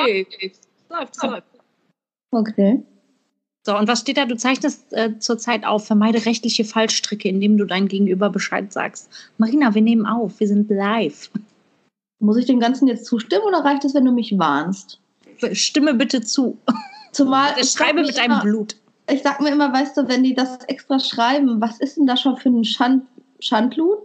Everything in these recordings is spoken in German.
Läuft. Okay. So, und was steht da? Du zeichnest zurzeit auf, vermeide rechtliche Fallstricke, indem du dein Gegenüber Bescheid sagst. Marina, wir nehmen auf, wir sind live. Muss ich dem Ganzen jetzt zustimmen oder reicht es, wenn du mich warnst? Stimme bitte zu. Zumal ich schreibe mit deinem Blut. Ich sag mir immer, weißt du, wenn die das extra schreiben, was ist denn da schon für ein Schindluder?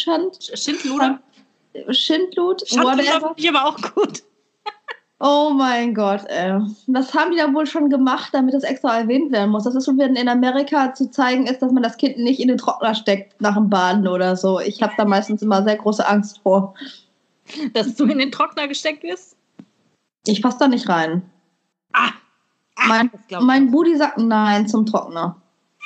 Schindluder? Whatever. Ich aber auch gut. Oh mein Gott, ey. Was haben die da wohl schon gemacht, damit das extra erwähnt werden muss? Das ist schon, wenn in Amerika zu zeigen ist, dass man das Kind nicht in den Trockner steckt nach dem Baden oder so. Ich habe da meistens immer sehr große Angst vor. Dass du in den Trockner gesteckt wirst? Ich passe da nicht rein. Mein Budi sagt Nein zum Trockner.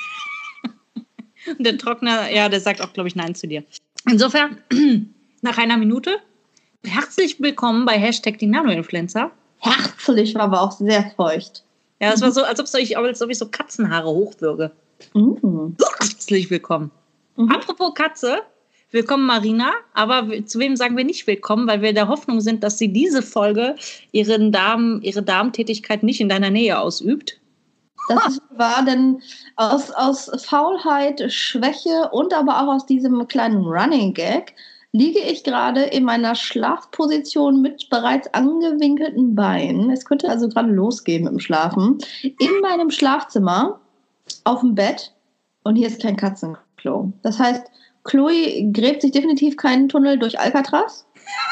Der Trockner, ja, der sagt auch, glaube ich, Nein zu dir. Insofern, nach einer Minute, herzlich willkommen bei #die Nanoinfluencer. Herzlich war aber auch sehr feucht. Ja, es war so, als ob ich so Katzenhaare hochwürge. Herzlich willkommen. Apropos Katze, willkommen Marina, aber zu wem sagen wir nicht willkommen, weil wir der Hoffnung sind, dass sie diese Folge ihre Darmtätigkeit nicht in deiner Nähe ausübt. Das ist wahr, denn aus Faulheit, Schwäche und aber auch aus diesem kleinen Running Gag liege ich gerade in meiner Schlafposition mit bereits angewinkelten Beinen. Es könnte also gerade losgehen mit dem Schlafen. In meinem Schlafzimmer, auf dem Bett. Und hier ist kein Katzenklo. Das heißt, Chloe gräbt sich definitiv keinen Tunnel durch Alcatraz.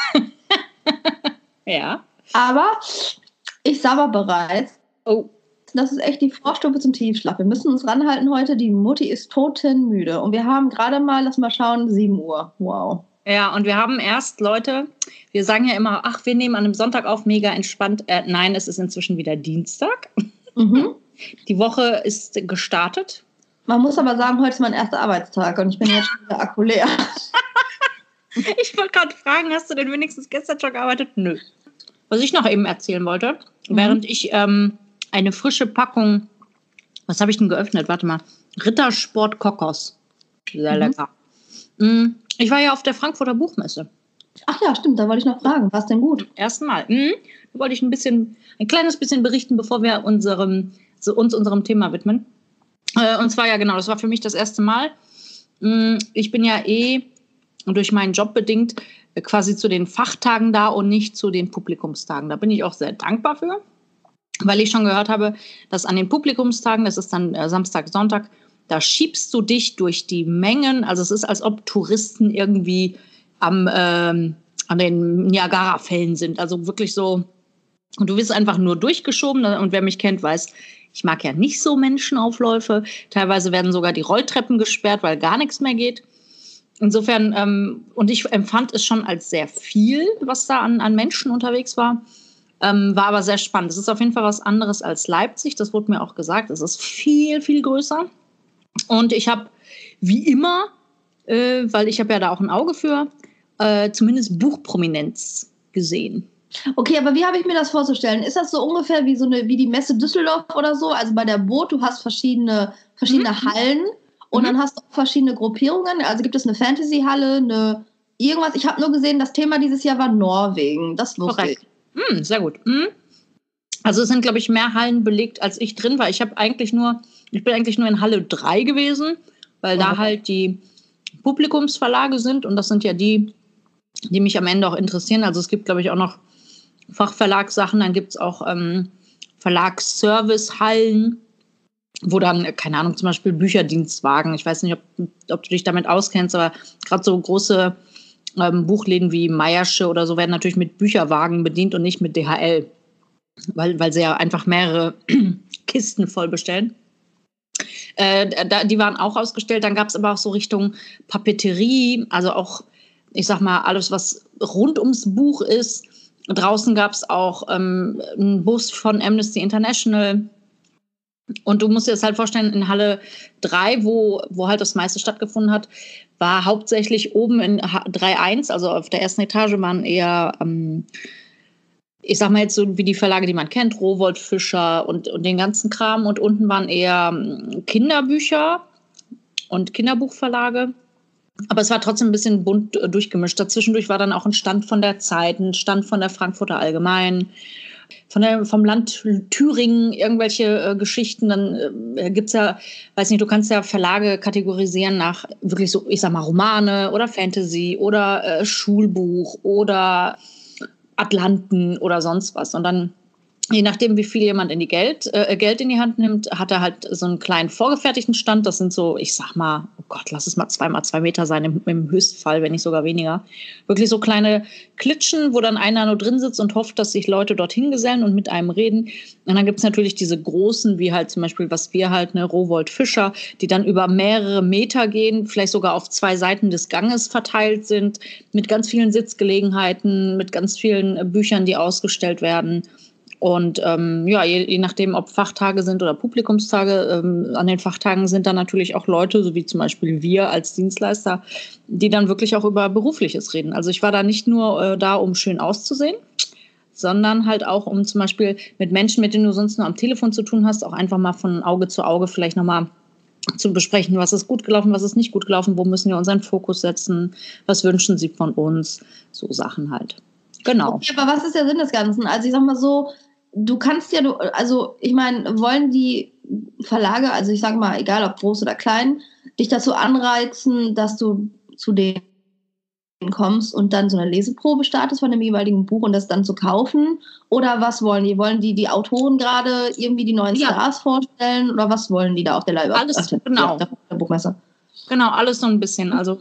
Ja. Aber ich sabber bereits. Oh. Das ist echt die Vorstufe zum Tiefschlaf. Wir müssen uns ranhalten heute. Die Mutti ist totenmüde. Und wir haben gerade mal, lass mal schauen, 7 Uhr. Wow. Ja, und wir haben erst, Leute, wir sagen ja immer, ach, wir nehmen an einem Sonntag auf, mega entspannt. Nein, es ist inzwischen wieder Dienstag. Die Woche ist gestartet. Man muss aber sagen, heute ist mein erster Arbeitstag und ich bin jetzt schon wieder Akku leer. Ich wollte gerade fragen, hast du denn wenigstens gestern schon gearbeitet? Nö. Was ich noch eben erzählen wollte, während ich eine frische Packung, was habe ich denn geöffnet? Warte mal. Rittersport Kokos. Sehr lecker. Ich war ja auf der Frankfurter Buchmesse. Ach ja, stimmt, da wollte ich noch fragen. War es denn gut? Ersten Mal. Da wollte ich ein kleines bisschen berichten, bevor wir uns unserem Thema widmen. Und zwar, ja genau, das war für mich das erste Mal. Ich bin ja durch meinen Job bedingt quasi zu den Fachtagen da und nicht zu den Publikumstagen. Da bin ich auch sehr dankbar für, weil ich schon gehört habe, dass an den Publikumstagen, das ist dann Samstag, Sonntag, da schiebst du dich durch die Mengen. Also es ist, als ob Touristen irgendwie an den Niagara-Fällen sind. Also wirklich so, und du wirst einfach nur durchgeschoben. Und wer mich kennt, weiß, ich mag ja nicht so Menschenaufläufe. Teilweise werden sogar die Rolltreppen gesperrt, weil gar nichts mehr geht. Insofern, und ich empfand es schon als sehr viel, was da an Menschen unterwegs war. War aber sehr spannend. Es ist auf jeden Fall was anderes als Leipzig. Das wurde mir auch gesagt. Es ist viel, viel größer. Und ich habe, wie immer, weil ich habe ja da auch ein Auge für, zumindest Buchprominenz gesehen. Okay, aber wie habe ich mir das vorzustellen? Ist das so ungefähr wie die Messe Düsseldorf oder so? Also bei der Boot, du hast verschiedene Hallen und dann hast du auch verschiedene Gruppierungen. Also gibt es eine Fantasy-Halle, irgendwas. Ich habe nur gesehen, das Thema dieses Jahr war Norwegen. Das wusste ich. Sehr gut. Also es sind, glaube ich, mehr Hallen belegt, als ich drin war. Ich bin eigentlich nur in Halle 3 gewesen, weil da halt die Publikumsverlage sind und das sind ja die mich am Ende auch interessieren. Also es gibt, glaube ich, auch noch Fachverlagssachen, dann gibt es auch Verlagsservicehallen, wo dann, keine Ahnung, zum Beispiel Bücherdienstwagen, ich weiß nicht, ob du dich damit auskennst, aber gerade so große Buchläden wie Meiersche oder so werden natürlich mit Bücherwagen bedient und nicht mit DHL, weil sie ja einfach mehrere Kisten voll bestellen. Die waren auch ausgestellt, dann gab es aber auch so Richtung Papeterie, also auch, ich sag mal, alles, was rund ums Buch ist. Draußen gab es auch einen Bus von Amnesty International. Und du musst dir das halt vorstellen, in Halle 3, wo halt das meiste stattgefunden hat, war hauptsächlich oben in 3.1, also auf der ersten Etage waren eher, ich sag mal jetzt so wie die Verlage, die man kennt, Rowohlt, Fischer und den ganzen Kram. Und unten waren eher Kinderbücher und Kinderbuchverlage. Aber es war trotzdem ein bisschen bunt durchgemischt. Dazwischendurch war dann auch ein Stand von der Zeit, ein Stand von der Frankfurter Allgemeinen. vom Land Thüringen irgendwelche Geschichten. Dann gibt's ja, weiß nicht, du kannst ja Verlage kategorisieren nach wirklich so, ich sag mal, Romane oder Fantasy oder Schulbuch oder Atlanten oder sonst was. Und dann, je nachdem, wie viel jemand Geld in die Hand nimmt, hat er halt so einen kleinen vorgefertigten Stand. Das sind so, ich sag mal, oh Gott, lass es mal 2x2 Meter sein im Höchstfall, wenn nicht sogar weniger. Wirklich so kleine Klitschen, wo dann einer nur drin sitzt und hofft, dass sich Leute dorthin gesellen und mit einem reden. Und dann gibt's natürlich diese großen, wie halt zum Beispiel, was wir halt, ne, Rowohlt Fischer, die dann über mehrere Meter gehen, vielleicht sogar auf 2 Seiten des Ganges verteilt sind, mit ganz vielen Sitzgelegenheiten, mit ganz vielen Büchern, die ausgestellt werden. Und je nachdem, ob Fachtage sind oder Publikumstage, an den Fachtagen sind dann natürlich auch Leute, so wie zum Beispiel wir als Dienstleister, die dann wirklich auch über Berufliches reden. Also ich war da nicht nur da, um schön auszusehen, sondern halt auch, um zum Beispiel mit Menschen, mit denen du sonst nur am Telefon zu tun hast, auch einfach mal von Auge zu Auge vielleicht nochmal zu besprechen, was ist gut gelaufen, was ist nicht gut gelaufen, wo müssen wir unseren Fokus setzen, was wünschen sie von uns, so Sachen halt. Genau. Okay, aber was ist der Sinn des Ganzen? Also ich sag mal so, du kannst ja, also ich meine, wollen die Verlage, also ich sage mal, egal ob groß oder klein, dich dazu anreizen, dass du zu denen kommst und dann so eine Leseprobe startest von dem jeweiligen Buch und das dann zu kaufen? Oder was wollen die? Wollen die Autoren gerade irgendwie die neuen Stars vorstellen? Oder was wollen die da auf der Live? Alles, genau. Auf der Buchmesse? Genau, alles so ein bisschen. Also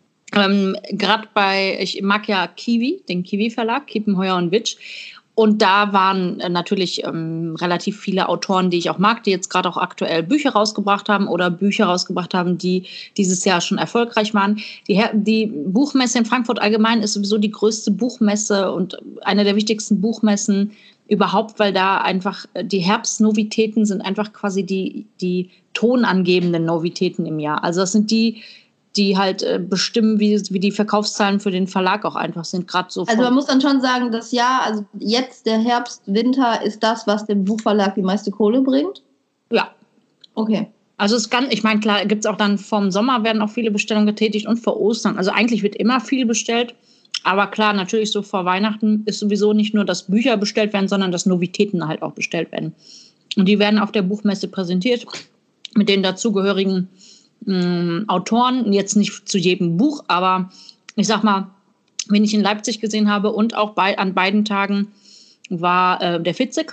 gerade ich mag ja Kiwi, den Kiwi-Verlag, Kiepenheuer und Witsch. Und da waren natürlich relativ viele Autoren, die ich auch mag, die jetzt gerade auch aktuell Bücher rausgebracht haben oder Bücher rausgebracht haben, die dieses Jahr schon erfolgreich waren. Die Buchmesse in Frankfurt allgemein ist sowieso die größte Buchmesse und eine der wichtigsten Buchmessen überhaupt, weil da einfach die Herbstnovitäten sind einfach quasi die tonangebenden Novitäten im Jahr. Also das sind die halt bestimmen, wie die Verkaufszahlen für den Verlag auch einfach sind. Gerade so. Also man muss dann schon sagen, das Jahr, also jetzt der Herbst, Winter ist das, was dem Buchverlag die meiste Kohle bringt? Ja. Okay. Also ich meine, klar, gibt es auch dann vom Sommer werden auch viele Bestellungen getätigt und vor Ostern. Also eigentlich wird immer viel bestellt. Aber klar, natürlich so vor Weihnachten ist sowieso nicht nur, dass Bücher bestellt werden, sondern dass Novitäten halt auch bestellt werden. Und die werden auf der Buchmesse präsentiert mit den dazugehörigen Autoren, jetzt nicht zu jedem Buch, aber ich sag mal, wen ich in Leipzig gesehen habe und auch an beiden Tagen war der Fitzek.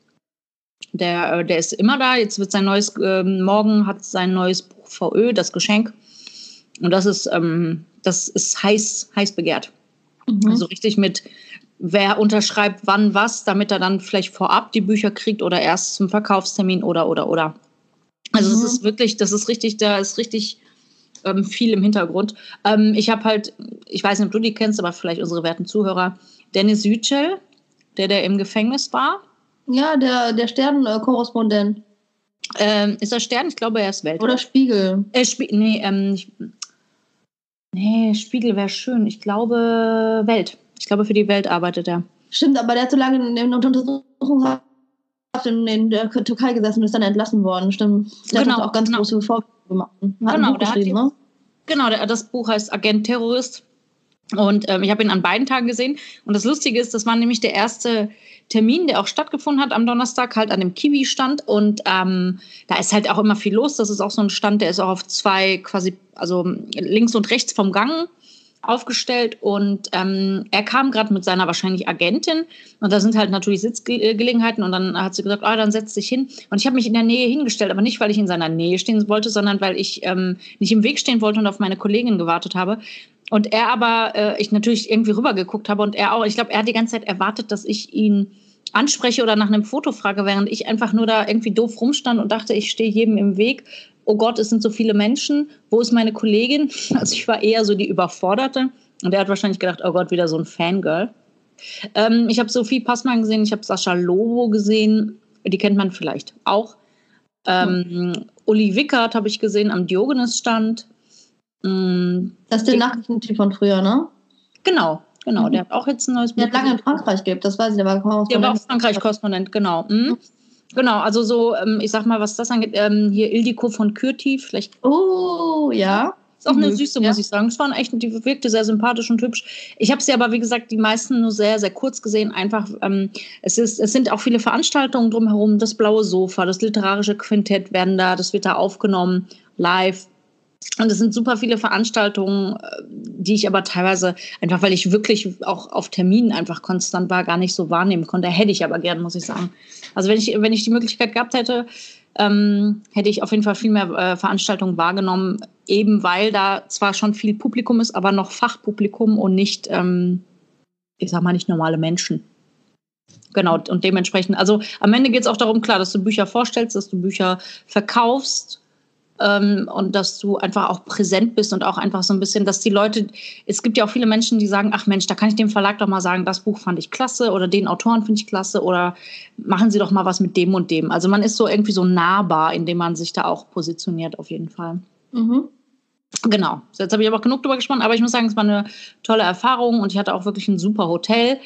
Der ist immer da. Jetzt wird morgen hat sein neues Buch VÖ, das Geschenk. Und das ist heiß begehrt. Mhm. Also richtig mit, wer unterschreibt wann was, damit er dann vielleicht vorab die Bücher kriegt oder erst zum Verkaufstermin oder. Also es ist wirklich, da ist richtig viel im Hintergrund. Ich habe halt, ich weiß nicht, ob du die kennst, aber vielleicht unsere werten Zuhörer, Dennis Yücel, der im Gefängnis war. Ja, der Stern-Korrespondent. Ist er Stern? Ich glaube, er ist Welt. Oder Spiegel. Spiegel wäre schön. Ich glaube, Welt. Ich glaube, für die Welt arbeitet er. Stimmt, aber der hat so lange in Untersuchungshaft in der Türkei gesessen und ist dann entlassen worden. Stimmt. Der hat auch ganz große Vorwürfe gemacht. Das Buch heißt Agent Terrorist. Und ich habe ihn an beiden Tagen gesehen. Und das Lustige ist, das war nämlich der erste Termin, der auch stattgefunden hat am Donnerstag, halt an dem Kiwi-Stand. Und da ist halt auch immer viel los. Das ist auch so ein Stand, der ist auch auf 2 quasi, also links und rechts vom Gang aufgestellt. Und er kam gerade mit seiner wahrscheinlich Agentin. Und da sind halt natürlich Sitzgelegenheiten. Und dann hat sie gesagt, dann setz dich hin. Und ich habe mich in der Nähe hingestellt, aber nicht, weil ich in seiner Nähe stehen wollte, sondern weil ich nicht im Weg stehen wollte und auf meine Kollegin gewartet habe. Und er aber, ich natürlich irgendwie rübergeguckt habe und er auch, ich glaube, er hat die ganze Zeit erwartet, dass ich ihn anspreche oder nach einem Foto frage, während ich einfach nur da irgendwie doof rumstand und dachte, ich stehe jedem im Weg. Oh Gott, es sind so viele Menschen. Wo ist meine Kollegin? Also ich war eher so die Überforderte. Und er hat wahrscheinlich gedacht, oh Gott, wieder so ein Fangirl. Ich habe Sophie Passmann gesehen, ich habe Sascha Lobo gesehen. Die kennt man vielleicht auch. Uli Wickert habe ich gesehen am Diogenes-Stand. Das ist der Nachrichtentyp von früher, ne? Genau. Der hat auch jetzt ein neues Buch. Der hat lange in Frankreich gelebt, das weiß ich, der war Korrespondent. Der war auch Frankreich-Korrespondent, genau. Genau, also so, ich sag mal, was das angeht, hier Ildiko von Kürti, vielleicht. Oh, ja. Ist auch eine Süße, muss ich sagen. Es waren echt, die wirkte sehr sympathisch und hübsch. Ich habe sie aber, wie gesagt, die meisten nur sehr, sehr kurz gesehen. Einfach, es sind auch viele Veranstaltungen drumherum. Das Blaue Sofa, das literarische Quintett das wird da aufgenommen, live. Und es sind super viele Veranstaltungen, die ich aber teilweise, einfach weil ich wirklich auch auf Terminen einfach konstant war, gar nicht so wahrnehmen konnte. Hätte ich aber gern, muss ich sagen. Also wenn ich die Möglichkeit gehabt hätte, hätte ich auf jeden Fall viel mehr Veranstaltungen wahrgenommen, eben weil da zwar schon viel Publikum ist, aber noch Fachpublikum und nicht, ich sag mal, nicht normale Menschen. Genau, und dementsprechend, also am Ende geht es auch darum, klar, dass du Bücher vorstellst, dass du Bücher verkaufst, und dass du einfach auch präsent bist und auch einfach so ein bisschen, dass die Leute, es gibt ja auch viele Menschen, die sagen, ach Mensch, da kann ich dem Verlag doch mal sagen, das Buch fand ich klasse oder den Autoren finde ich klasse oder machen Sie doch mal was mit dem und dem. Also man ist so irgendwie so nahbar, indem man sich da auch positioniert auf jeden Fall. Mhm. Genau, jetzt habe ich aber auch genug drüber gesprochen, aber ich muss sagen, es war eine tolle Erfahrung und ich hatte auch wirklich ein super Hotel.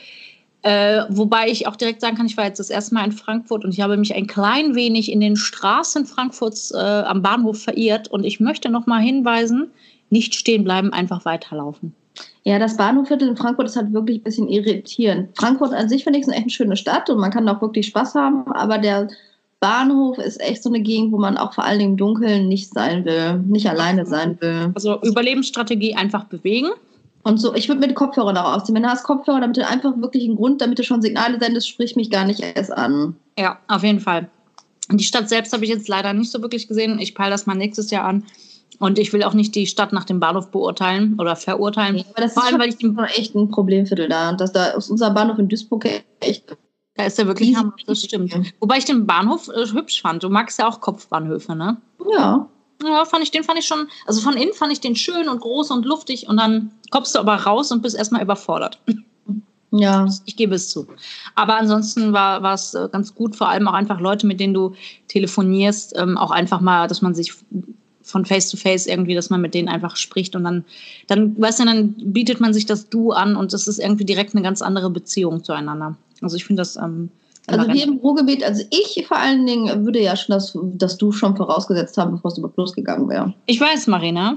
Wobei ich auch direkt sagen kann, ich war jetzt das erste Mal in Frankfurt und ich habe mich ein klein wenig in den Straßen Frankfurts am Bahnhof verirrt und ich möchte noch mal hinweisen, nicht stehen bleiben, einfach weiterlaufen. Ja, das Bahnhofviertel in Frankfurt ist halt wirklich ein bisschen irritierend. Frankfurt an sich finde ich ist echt eine schöne Stadt und man kann auch wirklich Spaß haben, aber der Bahnhof ist echt so eine Gegend, wo man auch vor allem im Dunkeln nicht sein will, nicht alleine sein will. Also Überlebensstrategie, einfach bewegen. Und so, ich würde mit Kopfhörern auch ausziehen. Wenn du hast Kopfhörer, damit du einfach wirklich einen Grund, damit du schon Signale sendest, sprich mich gar nicht erst an. Ja, auf jeden Fall. Die Stadt selbst habe ich jetzt leider nicht so wirklich gesehen. Ich peile das mal nächstes Jahr an. Und ich will auch nicht die Stadt nach dem Bahnhof beurteilen oder verurteilen. Ja, aber das vor allem, weil ich echt ein Problemviertel da. Und dass da aus unser Bahnhof in Duisburg echt. Da ist der wirklich hammer, das stimmt. Wobei ich den Bahnhof hübsch fand. Du magst ja auch Kopfbahnhöfe, ne? Ja. Ja, den fand ich schon, also von innen fand ich den schön und groß und luftig und dann kommst du aber raus und bist erstmal überfordert. Ja. Ich gebe es zu. Aber ansonsten war es ganz gut, vor allem auch einfach Leute, mit denen du telefonierst, auch einfach mal, dass man sich von Face to Face irgendwie, dass man mit denen einfach spricht und dann weißt du, dann bietet man sich das Du an und das ist irgendwie direkt eine ganz andere Beziehung zueinander. Also ich finde das also hier im Ruhrgebiet, also ich vor allen Dingen würde ja schon das Du schon vorausgesetzt haben, bevor es über Plus gegangen wäre. Ich weiß, Marina.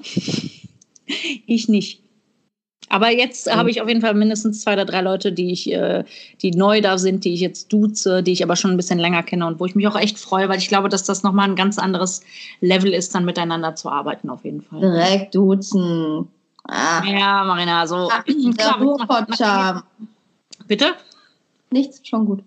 Ich nicht. Aber jetzt habe ich auf jeden Fall mindestens 2 oder 3 Leute, die neu da sind, die ich jetzt duze, die ich aber schon ein bisschen länger kenne und wo ich mich auch echt freue, weil ich glaube, dass das nochmal ein ganz anderes Level ist, dann miteinander zu arbeiten auf jeden Fall. Direkt duzen. Ah. Ja, Marina, so. Klar, Bitte? Nichts, schon gut.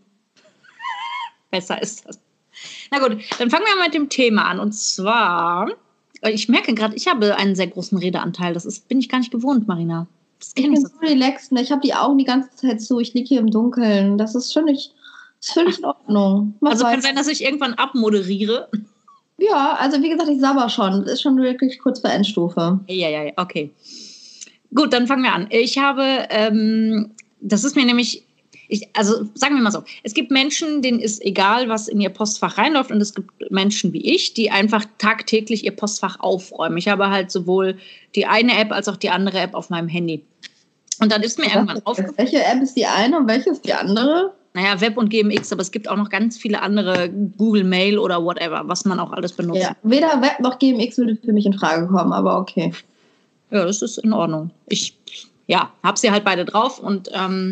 Besser ist das. Na gut, dann fangen wir mal mit dem Thema an. Und zwar, ich merke gerade, ich habe einen sehr großen Redeanteil. Bin ich gar nicht gewohnt, Marina. Ich bin so relaxed. Ich habe die Augen die ganze Zeit zu. Ich liege hier im Dunkeln. Das ist völlig in Ordnung. Also kann sein, dass ich irgendwann abmoderiere. Ja, also wie gesagt, ich sabber schon. Das ist schon wirklich kurz vor Endstufe. Ja, okay. Gut, dann fangen wir an. Ich habe, das ist mir nämlich... Also sagen wir mal so, es gibt Menschen, denen ist egal, was in ihr Postfach reinläuft und es gibt Menschen wie ich, die einfach tagtäglich ihr Postfach aufräumen. Ich habe halt sowohl die eine App als auch die andere App auf meinem Handy. Und dann ist mir irgendwann aufgefallen. Welche App ist die eine und welche ist die andere? Naja, Web und GMX, aber es gibt auch noch ganz viele andere, Google Mail oder whatever, was man auch alles benutzt. Ja, weder Web noch GMX würde für mich in Frage kommen, aber okay. Ja, das ist in Ordnung. Ich habe sie halt beide drauf und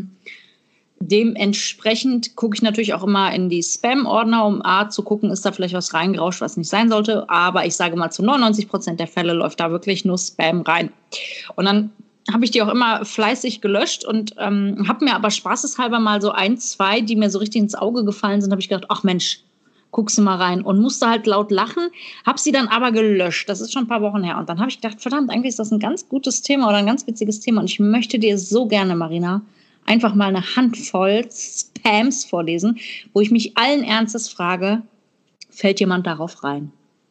dementsprechend gucke ich natürlich auch immer in die Spam-Ordner, um zu gucken, ist da vielleicht was reingerauscht, was nicht sein sollte. Aber ich sage mal, zu 99% der Fälle läuft da wirklich nur Spam rein. Und dann habe ich die auch immer fleißig gelöscht und habe mir aber spaßeshalber mal so 1, 2, die mir so richtig ins Auge gefallen sind, habe ich gedacht, ach Mensch, guckst du mal rein. Und musste halt laut lachen, habe sie dann aber gelöscht. Das ist schon ein paar Wochen her. Und dann habe ich gedacht, verdammt, eigentlich ist das ein ganz gutes Thema oder ein ganz witziges Thema. Und ich möchte dir so gerne, Marina, einfach mal eine Handvoll Spams vorlesen, wo ich mich allen Ernstes frage, fällt jemand darauf rein?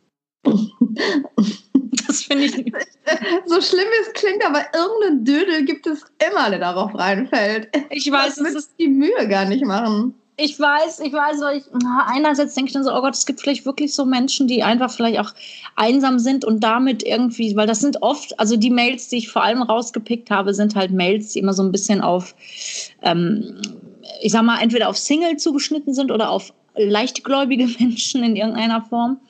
Das finde ich nicht. So schlimm es klingt, aber irgendeinen Dödel gibt es immer, der darauf reinfällt. Ich weiß, das wird die Mühe gar nicht machen. Ich weiß, weil einerseits denke ich dann so, oh Gott, es gibt vielleicht wirklich so Menschen, die einfach vielleicht auch einsam sind und damit irgendwie, weil das sind oft, also die Mails, die ich vor allem rausgepickt habe, sind halt Mails, die immer so ein bisschen auf, ich sag mal, entweder auf Single zugeschnitten sind oder auf leichtgläubige Menschen in irgendeiner Form.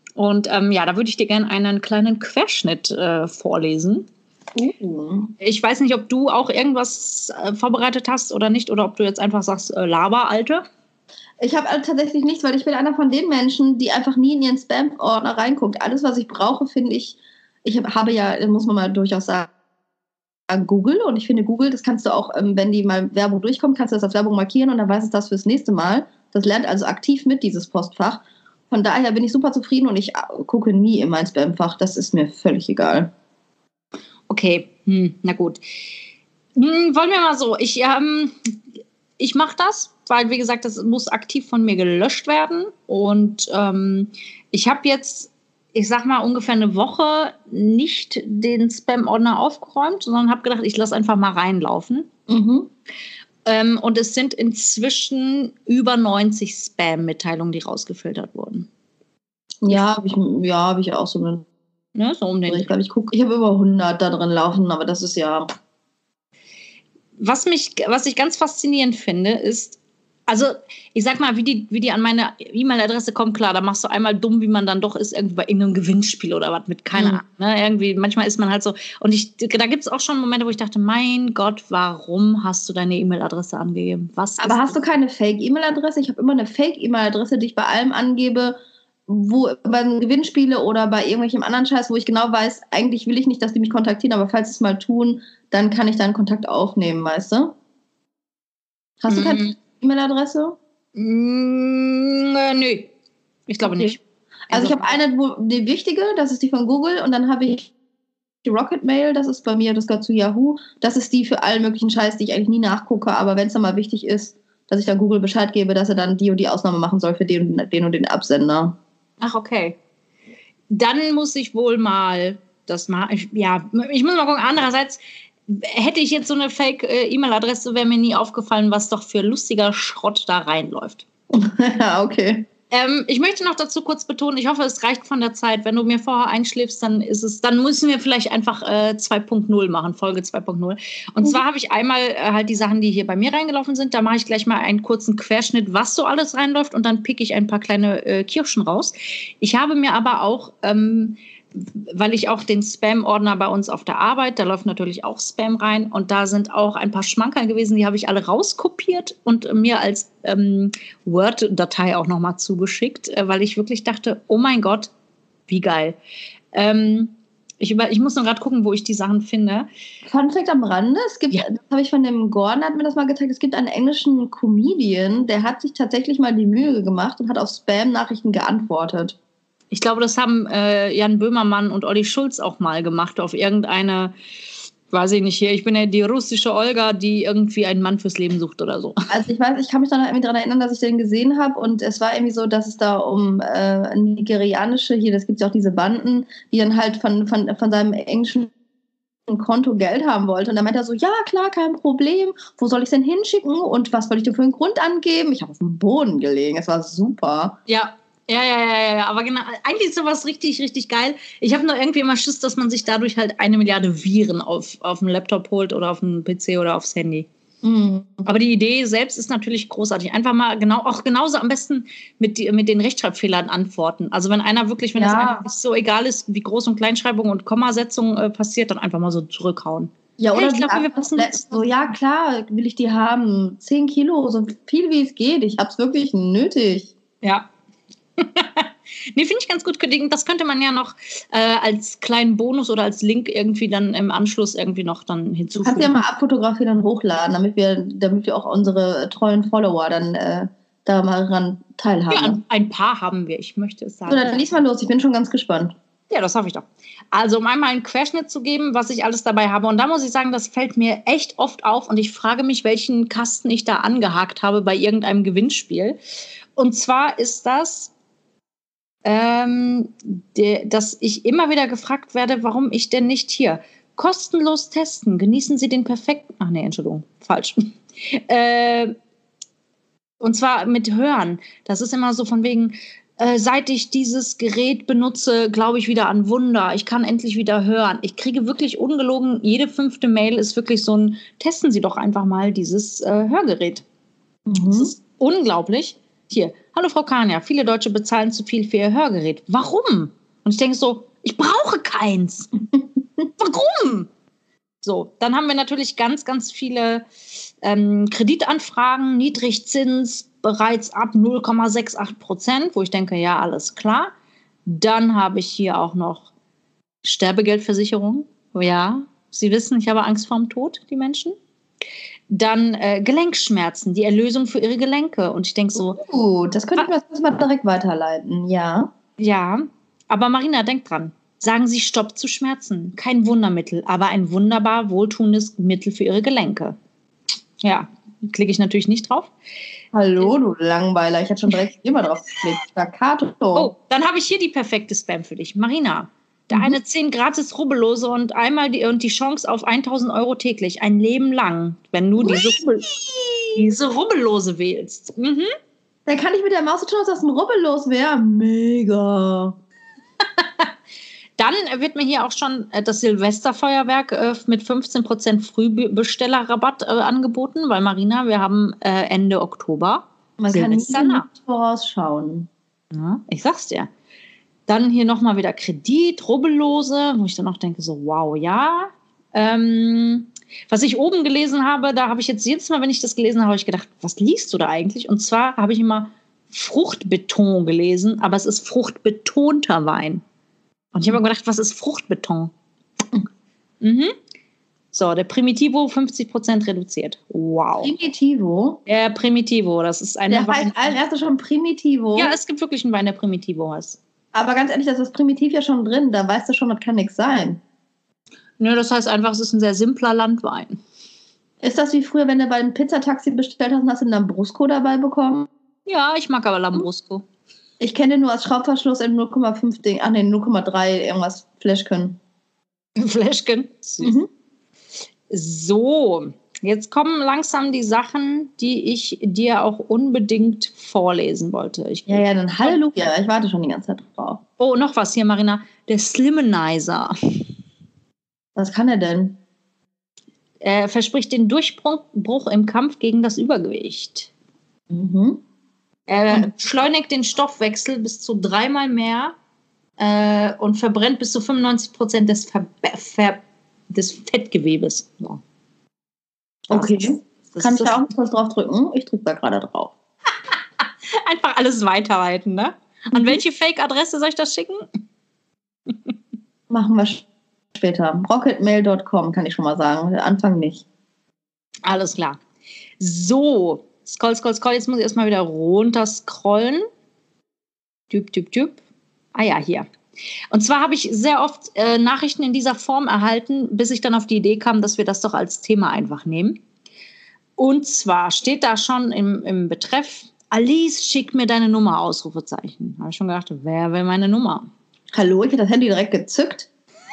Und ja, da würde ich dir gerne einen kleinen Querschnitt vorlesen. Ich weiß nicht, ob du auch irgendwas vorbereitet hast oder nicht, oder ob du jetzt einfach sagst, Laber, Alte. Ich habe tatsächlich nichts, weil ich bin einer von den Menschen, die einfach nie in ihren Spam-Ordner reinguckt. Alles, was ich brauche, finde ich, habe ja, muss man mal durchaus sagen, Google. Und ich finde Google, das kannst du auch, wenn die mal Werbung durchkommt, kannst du das als Werbung markieren und dann weiß es das fürs nächste Mal. Das lernt also aktiv mit, dieses Postfach. Von daher bin ich super zufrieden und ich gucke nie in mein Spam-Fach. Das ist mir völlig egal. Okay, na gut. Wollen wir mal so, ich mache das, weil, wie gesagt, das muss aktiv von mir gelöscht werden. Und ich habe jetzt, ich sag mal, ungefähr eine Woche nicht den Spam-Ordner aufgeräumt, sondern habe gedacht, ich lasse einfach mal reinlaufen. Mhm. Und es sind inzwischen über 90 Spam-Mitteilungen, die rausgefiltert wurden. Ja, habe ich auch so eine. Ne, so um den. Ich glaube, ich habe über 100 da drin laufen, aber das ist ja. Was ich ganz faszinierend finde, ist, also ich sag mal, wie die an meine E-Mail-Adresse kommen, klar, da machst du einmal dumm, wie man dann doch ist, irgendwie bei irgendeinem Gewinnspiel oder was mit, keine Ahnung. Ne? Irgendwie, manchmal ist man halt so, und da gibt es auch schon Momente, wo ich dachte, mein Gott, warum hast du deine E-Mail-Adresse angegeben? Aber hast du keine Fake-E-Mail-Adresse? Ich habe immer eine Fake-E-Mail-Adresse, die ich bei allem angebe, wo bei Gewinnspiele oder bei irgendwelchem anderen Scheiß, wo ich genau weiß, eigentlich will ich nicht, dass die mich kontaktieren, aber falls sie es mal tun, dann kann ich da einen Kontakt aufnehmen, weißt du? Hast du keine E-Mail-Adresse? Nö, ich glaube nicht. Also ich habe eine, die wichtige, das ist die von Google, und dann habe ich die Rocket Mail, das ist bei mir, das gehört zu Yahoo. Das ist die für allen möglichen Scheiß, die ich eigentlich nie nachgucke, aber wenn es dann mal wichtig ist, dass ich dann Google Bescheid gebe, dass er dann die und die Ausnahme machen soll für den und den Absender. Ach, okay. Dann muss ich wohl mal das machen. Ja, ich muss mal gucken. Andererseits hätte ich jetzt so eine Fake-E-Mail-Adresse, wäre mir nie aufgefallen, was doch für lustiger Schrott da reinläuft. Ja, okay. Ich möchte noch dazu kurz betonen, ich hoffe, es reicht von der Zeit. Wenn du mir vorher einschläfst, dann müssen wir vielleicht einfach 2.0 machen, Folge 2.0. Und zwar habe ich einmal halt die Sachen, die hier bei mir reingelaufen sind. Da mache ich gleich mal einen kurzen Querschnitt, was so alles reinläuft, und dann picke ich ein paar kleine Kirschen raus. Ich habe mir aber auch, weil ich auch den Spam-Ordner bei uns auf der Arbeit, da läuft natürlich auch Spam rein, und da sind auch ein paar Schmankerl gewesen, die habe ich alle rauskopiert und mir als Word-Datei auch nochmal zugeschickt, weil ich wirklich dachte, oh mein Gott, wie geil. Ich muss nur gerade gucken, wo ich die Sachen finde. Fun Fact am Rande, das habe ich von dem Gordon, hat mir das mal gezeigt, es gibt einen englischen Comedian, der hat sich tatsächlich mal die Mühe gemacht und hat auf Spam-Nachrichten geantwortet. Ich glaube, das haben Jan Böhmermann und Olli Schulz auch mal gemacht auf irgendeine, weiß ich nicht, hier, ich bin ja die russische Olga, die irgendwie einen Mann fürs Leben sucht oder so. Also ich weiß, ich kann mich dann irgendwie daran erinnern, dass ich den gesehen habe, und es war irgendwie so, dass es da um nigerianische, hier, das gibt ja auch diese Banden, die dann halt von seinem englischen Konto Geld haben wollte, und dann meinte er so, ja klar, kein Problem, wo soll ich es denn hinschicken und was soll ich denn für einen Grund angeben? Ich habe auf dem Boden gelegen, es war super. Ja, aber genau, eigentlich ist sowas richtig, richtig geil. Ich habe nur irgendwie immer Schiss, dass man sich dadurch halt 1 Milliarde Viren auf dem Laptop holt oder auf dem PC oder aufs Handy. Mhm. Aber die Idee selbst ist natürlich großartig. Einfach mal genauso am besten mit den Rechtschreibfehlern antworten. Also wenn einer wirklich, wenn das einfach nicht so egal ist, wie Groß- und Kleinschreibung und Kommasetzung passiert, dann einfach mal so zurückhauen. Ja, oder wir passen so, ja klar, will ich die haben. 10 Kilo, so viel wie es geht. Ich habe es wirklich nötig. Ja. Nee, finde ich ganz gut. Das könnte man ja noch als kleinen Bonus oder als Link irgendwie dann im Anschluss irgendwie noch dann hinzufügen. Kannst du ja mal abfotografieren und hochladen, damit wir auch unsere treuen Follower dann da mal ran teilhaben. Ja, ein paar haben wir, ich möchte es sagen. So, dann lies mal los, ich bin schon ganz gespannt. Ja, das hoffe ich doch. Also, um einmal einen Querschnitt zu geben, was ich alles dabei habe. Und da muss ich sagen, das fällt mir echt oft auf. Und ich frage mich, welchen Kasten ich da angehakt habe bei irgendeinem Gewinnspiel. Und zwar ist das, dass ich immer wieder gefragt werde, warum ich denn nicht hier kostenlos testen. Genießen Sie den perfekten... Ach nee, Entschuldigung, falsch. Und zwar mit Hören. Das ist immer so von wegen... seit ich dieses Gerät benutze, glaube ich wieder an Wunder. Ich kann endlich wieder hören. Ich kriege wirklich ungelogen, jede 5. Mail ist wirklich so ein, testen Sie doch einfach mal dieses Hörgerät. Das ist unglaublich. Hier, Hallo Frau Kania, viele Deutsche bezahlen zu viel für ihr Hörgerät. Warum? Und ich denke so, ich brauche keins. Warum? So, dann haben wir natürlich ganz, ganz viele Kreditanfragen, Niedrigzins, bereits ab 0,68%, wo ich denke, ja, alles klar. Dann habe ich hier auch noch Sterbegeldversicherung. Ja, Sie wissen, ich habe Angst vorm Tod, die Menschen. Dann Gelenkschmerzen, die Erlösung für ihre Gelenke. Und ich denke so... das könnte ich mir mal direkt weiterleiten, ja. Ja, aber Marina, denk dran. Sagen Sie Stopp zu Schmerzen. Kein Wundermittel, aber ein wunderbar wohltuendes Mittel für Ihre Gelenke. Ja, klicke ich natürlich nicht drauf. Hallo, du Langweiler. Ich hatte schon direkt immer drauf geklickt. Staccato. Oh, dann habe ich hier die perfekte Spam für dich. Marina, der eine 10 gratis Rubbellose und einmal die Chance auf 1.000 Euro täglich. Ein Leben lang, wenn du diese Rubbellose wählst. Mhm. Dann kann ich mit der Maus so tun, dass das ein Rubbellos wäre. Mega. Dann wird mir hier auch schon das Silvesterfeuerwerk mit 15% Frühbestellerrabatt angeboten, weil Marina, wir haben Ende Oktober. Man kann nicht vorausschauen. Ja, ich sag's dir. Dann hier nochmal wieder Kredit, Rubbellose, wo ich dann auch denke, so wow, ja. Was ich oben gelesen habe, da habe ich jetzt jedes Mal, wenn ich das gelesen habe, ich gedacht, was liest du da eigentlich? Und zwar habe ich immer Fruchtbeton gelesen, aber es ist fruchtbetonter Wein. Und ich habe mir gedacht, was ist Fruchtbeton? Mhm. So, der Primitivo 50% reduziert. Wow. Primitivo? Der Primitivo, das ist eine Wein. Der heißt allen erst schon Primitivo? Ja, es gibt wirklich einen Wein, der Primitivo heißt. Aber ganz ehrlich, das ist Primitiv ja schon drin. Da weißt du schon, das kann nichts sein. Nö, das heißt einfach, es ist ein sehr simpler Landwein. Ist das wie früher, wenn du bei einem Pizzataxi bestellt hast und hast du einen Lambrusco dabei bekommen? Ja, ich mag aber Lambrusco. Ich kenne den nur als Schraubverschluss in 0,5 Ding. 0,3 irgendwas Fläschchen. Fläschchen? Mhm. So, jetzt kommen langsam die Sachen, die ich dir auch unbedingt vorlesen wollte. Ja, dann Halleluja. Ich warte schon die ganze Zeit drauf. Oh, noch was hier, Marina. Der Slimanizer. Was kann er denn? Er verspricht den Durchbruch im Kampf gegen das Übergewicht. Mhm. Er beschleunigt den Stoffwechsel bis zu 3-mal mehr und verbrennt bis zu 95% des Fettgewebes. Ja. Okay. Kann ich da auch kurz drauf drücken? Ich drücke da gerade drauf. Einfach alles weiterleiten, ne? An welche Fake-Adresse soll ich das schicken? Machen wir später. Rocketmail.com kann ich schon mal sagen. Der Anfang nicht. Alles klar. So. Scroll. Jetzt muss ich erstmal wieder runter scrollen. Typ. Ah ja, hier. Und zwar habe ich sehr oft Nachrichten in dieser Form erhalten, bis ich dann auf die Idee kam, dass wir das doch als Thema einfach nehmen. Und zwar steht da schon im Betreff, Alice, schick mir deine Nummer, Ausrufezeichen. Da habe ich schon gedacht, wer will meine Nummer? Hallo, ich habe das Handy direkt gezückt.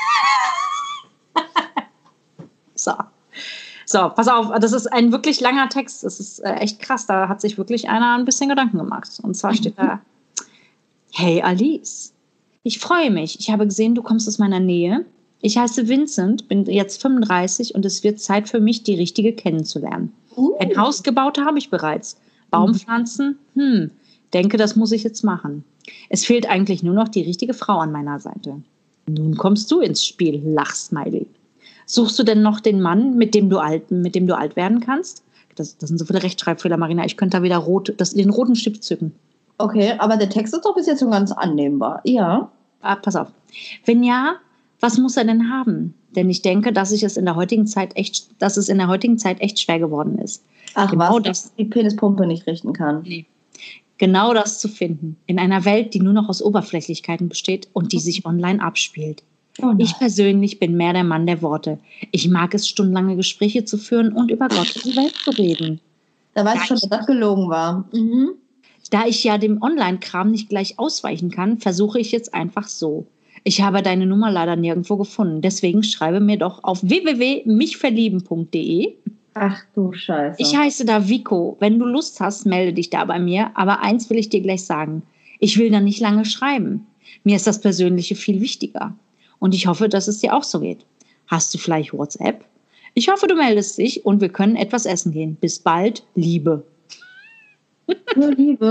So, pass auf, das ist ein wirklich langer Text. Das ist echt krass. Da hat sich wirklich einer ein bisschen Gedanken gemacht. Und zwar steht da, hey Alice, ich freue mich. Ich habe gesehen, du kommst aus meiner Nähe. Ich heiße Vincent, bin jetzt 35 und es wird Zeit für mich, die Richtige kennenzulernen. Ein Haus gebaut habe ich bereits. Baumpflanzen, denke, das muss ich jetzt machen. Es fehlt eigentlich nur noch die richtige Frau an meiner Seite. Nun kommst du ins Spiel, Lachsmiley. Suchst du denn noch den Mann, mit dem du alt werden kannst? Das sind so viele Rechtschreibfehler, Marina. Ich könnte da wieder den roten Stift zücken. Okay, aber der Text ist doch bis jetzt schon ganz annehmbar. Ja. Pass auf. Wenn ja, was muss er denn haben? Denn ich denke, dass es in der heutigen Zeit echt schwer geworden ist. Ach genau, dass die Penispumpe nicht richten kann. Nee. Genau das zu finden. In einer Welt, die nur noch aus Oberflächlichkeiten besteht und die sich online abspielt. Oh ich persönlich bin mehr der Mann der Worte. Ich mag es, stundenlange Gespräche zu führen und über Gott und die Welt zu reden. Da weißt du schon, dass das gelogen war. Mhm. Da ich ja dem Online-Kram nicht gleich ausweichen kann, versuche ich jetzt einfach so. Ich habe deine Nummer leider nirgendwo gefunden. Deswegen schreibe mir doch auf www.michverlieben.de. Ach du Scheiße. Ich heiße da Vico. Wenn du Lust hast, melde dich da bei mir. Aber eins will ich dir gleich sagen. Ich will da nicht lange schreiben. Mir ist das Persönliche viel wichtiger. Und ich hoffe, dass es dir auch so geht. Hast du vielleicht WhatsApp? Ich hoffe, du meldest dich und wir können etwas essen gehen. Bis bald, Liebe. Nur Liebe?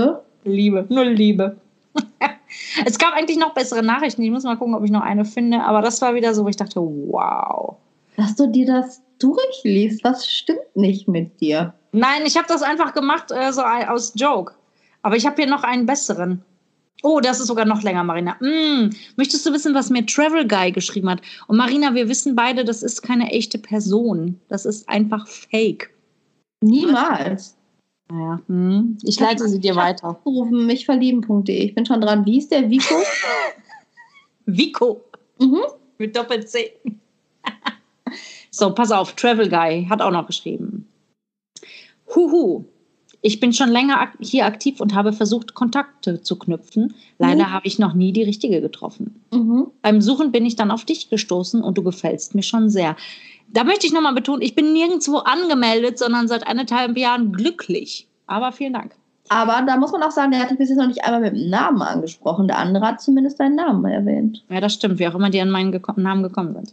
Liebe, null Liebe. Es gab eigentlich noch bessere Nachrichten. Ich muss mal gucken, ob ich noch eine finde. Aber das war wieder so, wo ich dachte, wow. Dass du dir das durchliest, was stimmt nicht mit dir? Nein, ich habe das einfach gemacht, so aus Joke. Aber ich habe hier noch einen besseren. Oh, das ist sogar noch länger, Marina. Möchtest du wissen, was mir Travel Guy geschrieben hat? Und Marina, wir wissen beide, das ist keine echte Person. Das ist einfach Fake. Niemals. Naja, ich leite sie dir weiter. Michverlieben.de. Ich bin schon dran. Wie ist der Vico? Vico. Mit Doppel-C. So, pass auf. Travel Guy hat auch noch geschrieben. Huhu. Ich bin schon länger hier aktiv und habe versucht, Kontakte zu knüpfen. Leider habe ich noch nie die richtige getroffen. Beim Suchen bin ich dann auf dich gestoßen und du gefällst mir schon sehr. Da möchte ich nochmal betonen, ich bin nirgendwo angemeldet, sondern seit 1,5 Jahren glücklich. Aber vielen Dank. Aber da muss man auch sagen, der hat dich bis jetzt noch nicht einmal mit dem Namen angesprochen. Der andere hat zumindest deinen Namen erwähnt. Ja, das stimmt, wie auch immer die an meinen Namen gekommen sind.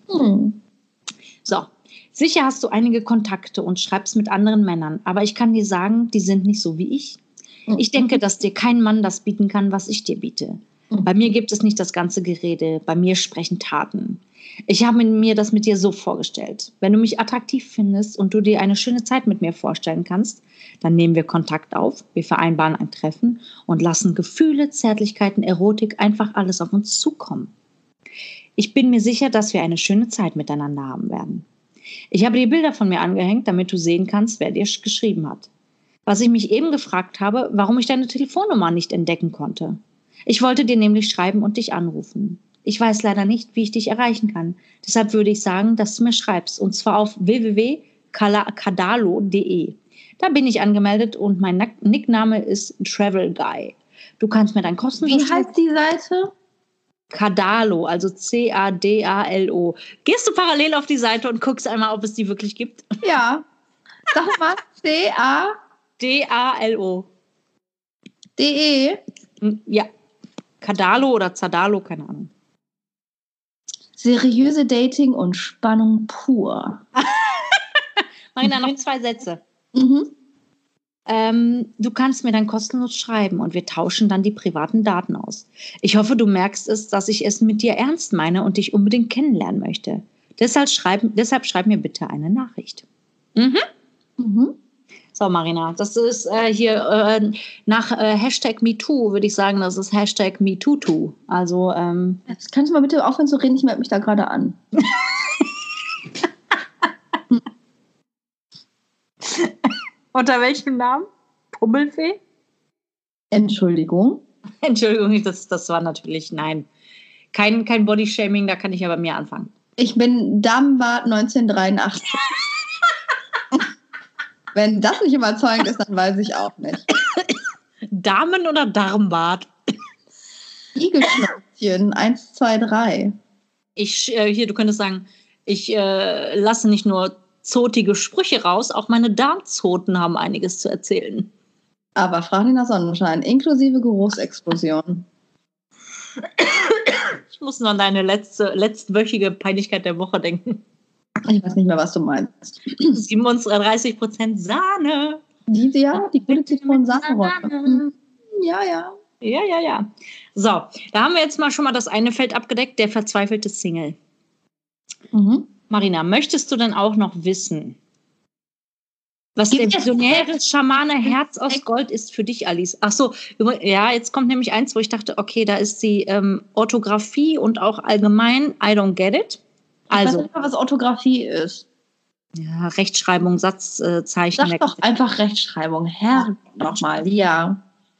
So, sicher hast du einige Kontakte und schreibst mit anderen Männern. Aber ich kann dir sagen, die sind nicht so wie ich. Ich denke, dass dir kein Mann das bieten kann, was ich dir biete. Bei mir gibt es nicht das ganze Gerede. Bei mir sprechen Taten. Ich habe mir das mit dir so vorgestellt. Wenn du mich attraktiv findest und du dir eine schöne Zeit mit mir vorstellen kannst, dann nehmen wir Kontakt auf, wir vereinbaren ein Treffen und lassen Gefühle, Zärtlichkeiten, Erotik, einfach alles auf uns zukommen. Ich bin mir sicher, dass wir eine schöne Zeit miteinander haben werden. Ich habe die Bilder von mir angehängt, damit du sehen kannst, wer dir geschrieben hat. Was ich mich eben gefragt habe, warum ich deine Telefonnummer nicht entdecken konnte. Ich wollte dir nämlich schreiben und dich anrufen. Ich weiß leider nicht, wie ich dich erreichen kann. Deshalb würde ich sagen, dass du mir schreibst. Und zwar auf www.kadalo.de. Da bin ich angemeldet und mein Nickname ist Travel Guy. Du kannst mir dein kostenloses... Wie heißt die Seite? Kadalo, also C-A-D-A-L-O. Gehst du parallel auf die Seite und guckst einmal, ob es die wirklich gibt? Ja. Sag mal, C-A-D-A-L-O. D-E? Ja. Kadalo oder Zadalo, keine Ahnung. Seriöse Dating und Spannung pur. Marina, noch 2 Sätze. Du kannst mir dann kostenlos schreiben und wir tauschen dann die privaten Daten aus. Ich hoffe, du merkst es, dass ich es mit dir ernst meine und dich unbedingt kennenlernen möchte. Deshalb schreib mir bitte eine Nachricht. So, Marina, das ist hier nach Hashtag MeToo, würde ich sagen, das ist Hashtag MeToo. Also, Jetzt kannst du mal bitte aufhören zu reden, ich melde mich da gerade an. Unter welchem Namen? Pummelfee? Entschuldigung. Entschuldigung, das war natürlich, nein. Kein Bodyshaming, da kann ich ja bei mir anfangen. Ich bin Damenbart 1983. Wenn das nicht überzeugend ist, dann weiß ich auch nicht. Damen- oder Darmbart? Igelschnäuzchen, 1, 2, 3. Hier, du könntest sagen, ich lasse nicht nur zotige Sprüche raus, auch meine Darmzoten haben einiges zu erzählen. Aber frag nicht nach Sonnenschein, inklusive Geruchsexplosion. Ich muss nur an deine letztwöchige Peinlichkeit der Woche denken. Ich weiß nicht mehr, was du meinst. 37% Sahne. Die gute Zitronen-Sahne-Rolle. Ja. Ja. So, da haben wir jetzt schon mal das eine Feld abgedeckt, der verzweifelte Single. Marina, möchtest du denn auch noch wissen, was der visionäre Schamane Herz aus Gold ist für dich, Alice? Ach so, ja, jetzt kommt nämlich eins, wo ich dachte, okay, da ist die Orthographie und auch allgemein, I don't get it. Also, ich weiß nicht mal, was Orthographie ist. Ja, Rechtschreibung, Satzzeichen. Sag doch einfach Rechtschreibung. Nochmal, ja.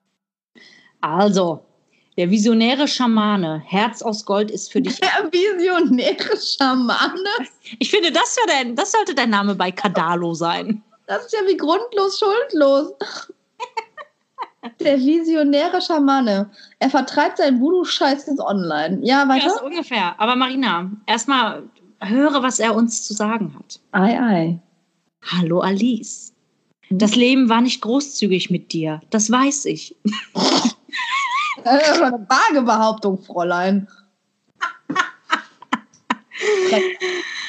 Also, der visionäre Schamane, Herz aus Gold ist für dich... Der visionäre Schamane? Ich finde, das sollte dein Name bei Kadalo sein. Das ist ja wie grundlos schuldlos. Der visionäre Schamane. Er vertreibt seinen Voodoo-Scheiß jetzt online. Ja, weiter? Ja, so ungefähr. Aber Marina, erstmal höre, was er uns zu sagen hat. Ei. Hallo Alice. Das Leben war nicht großzügig mit dir. Das weiß ich. Das ist eine vage Behauptung, Fräulein.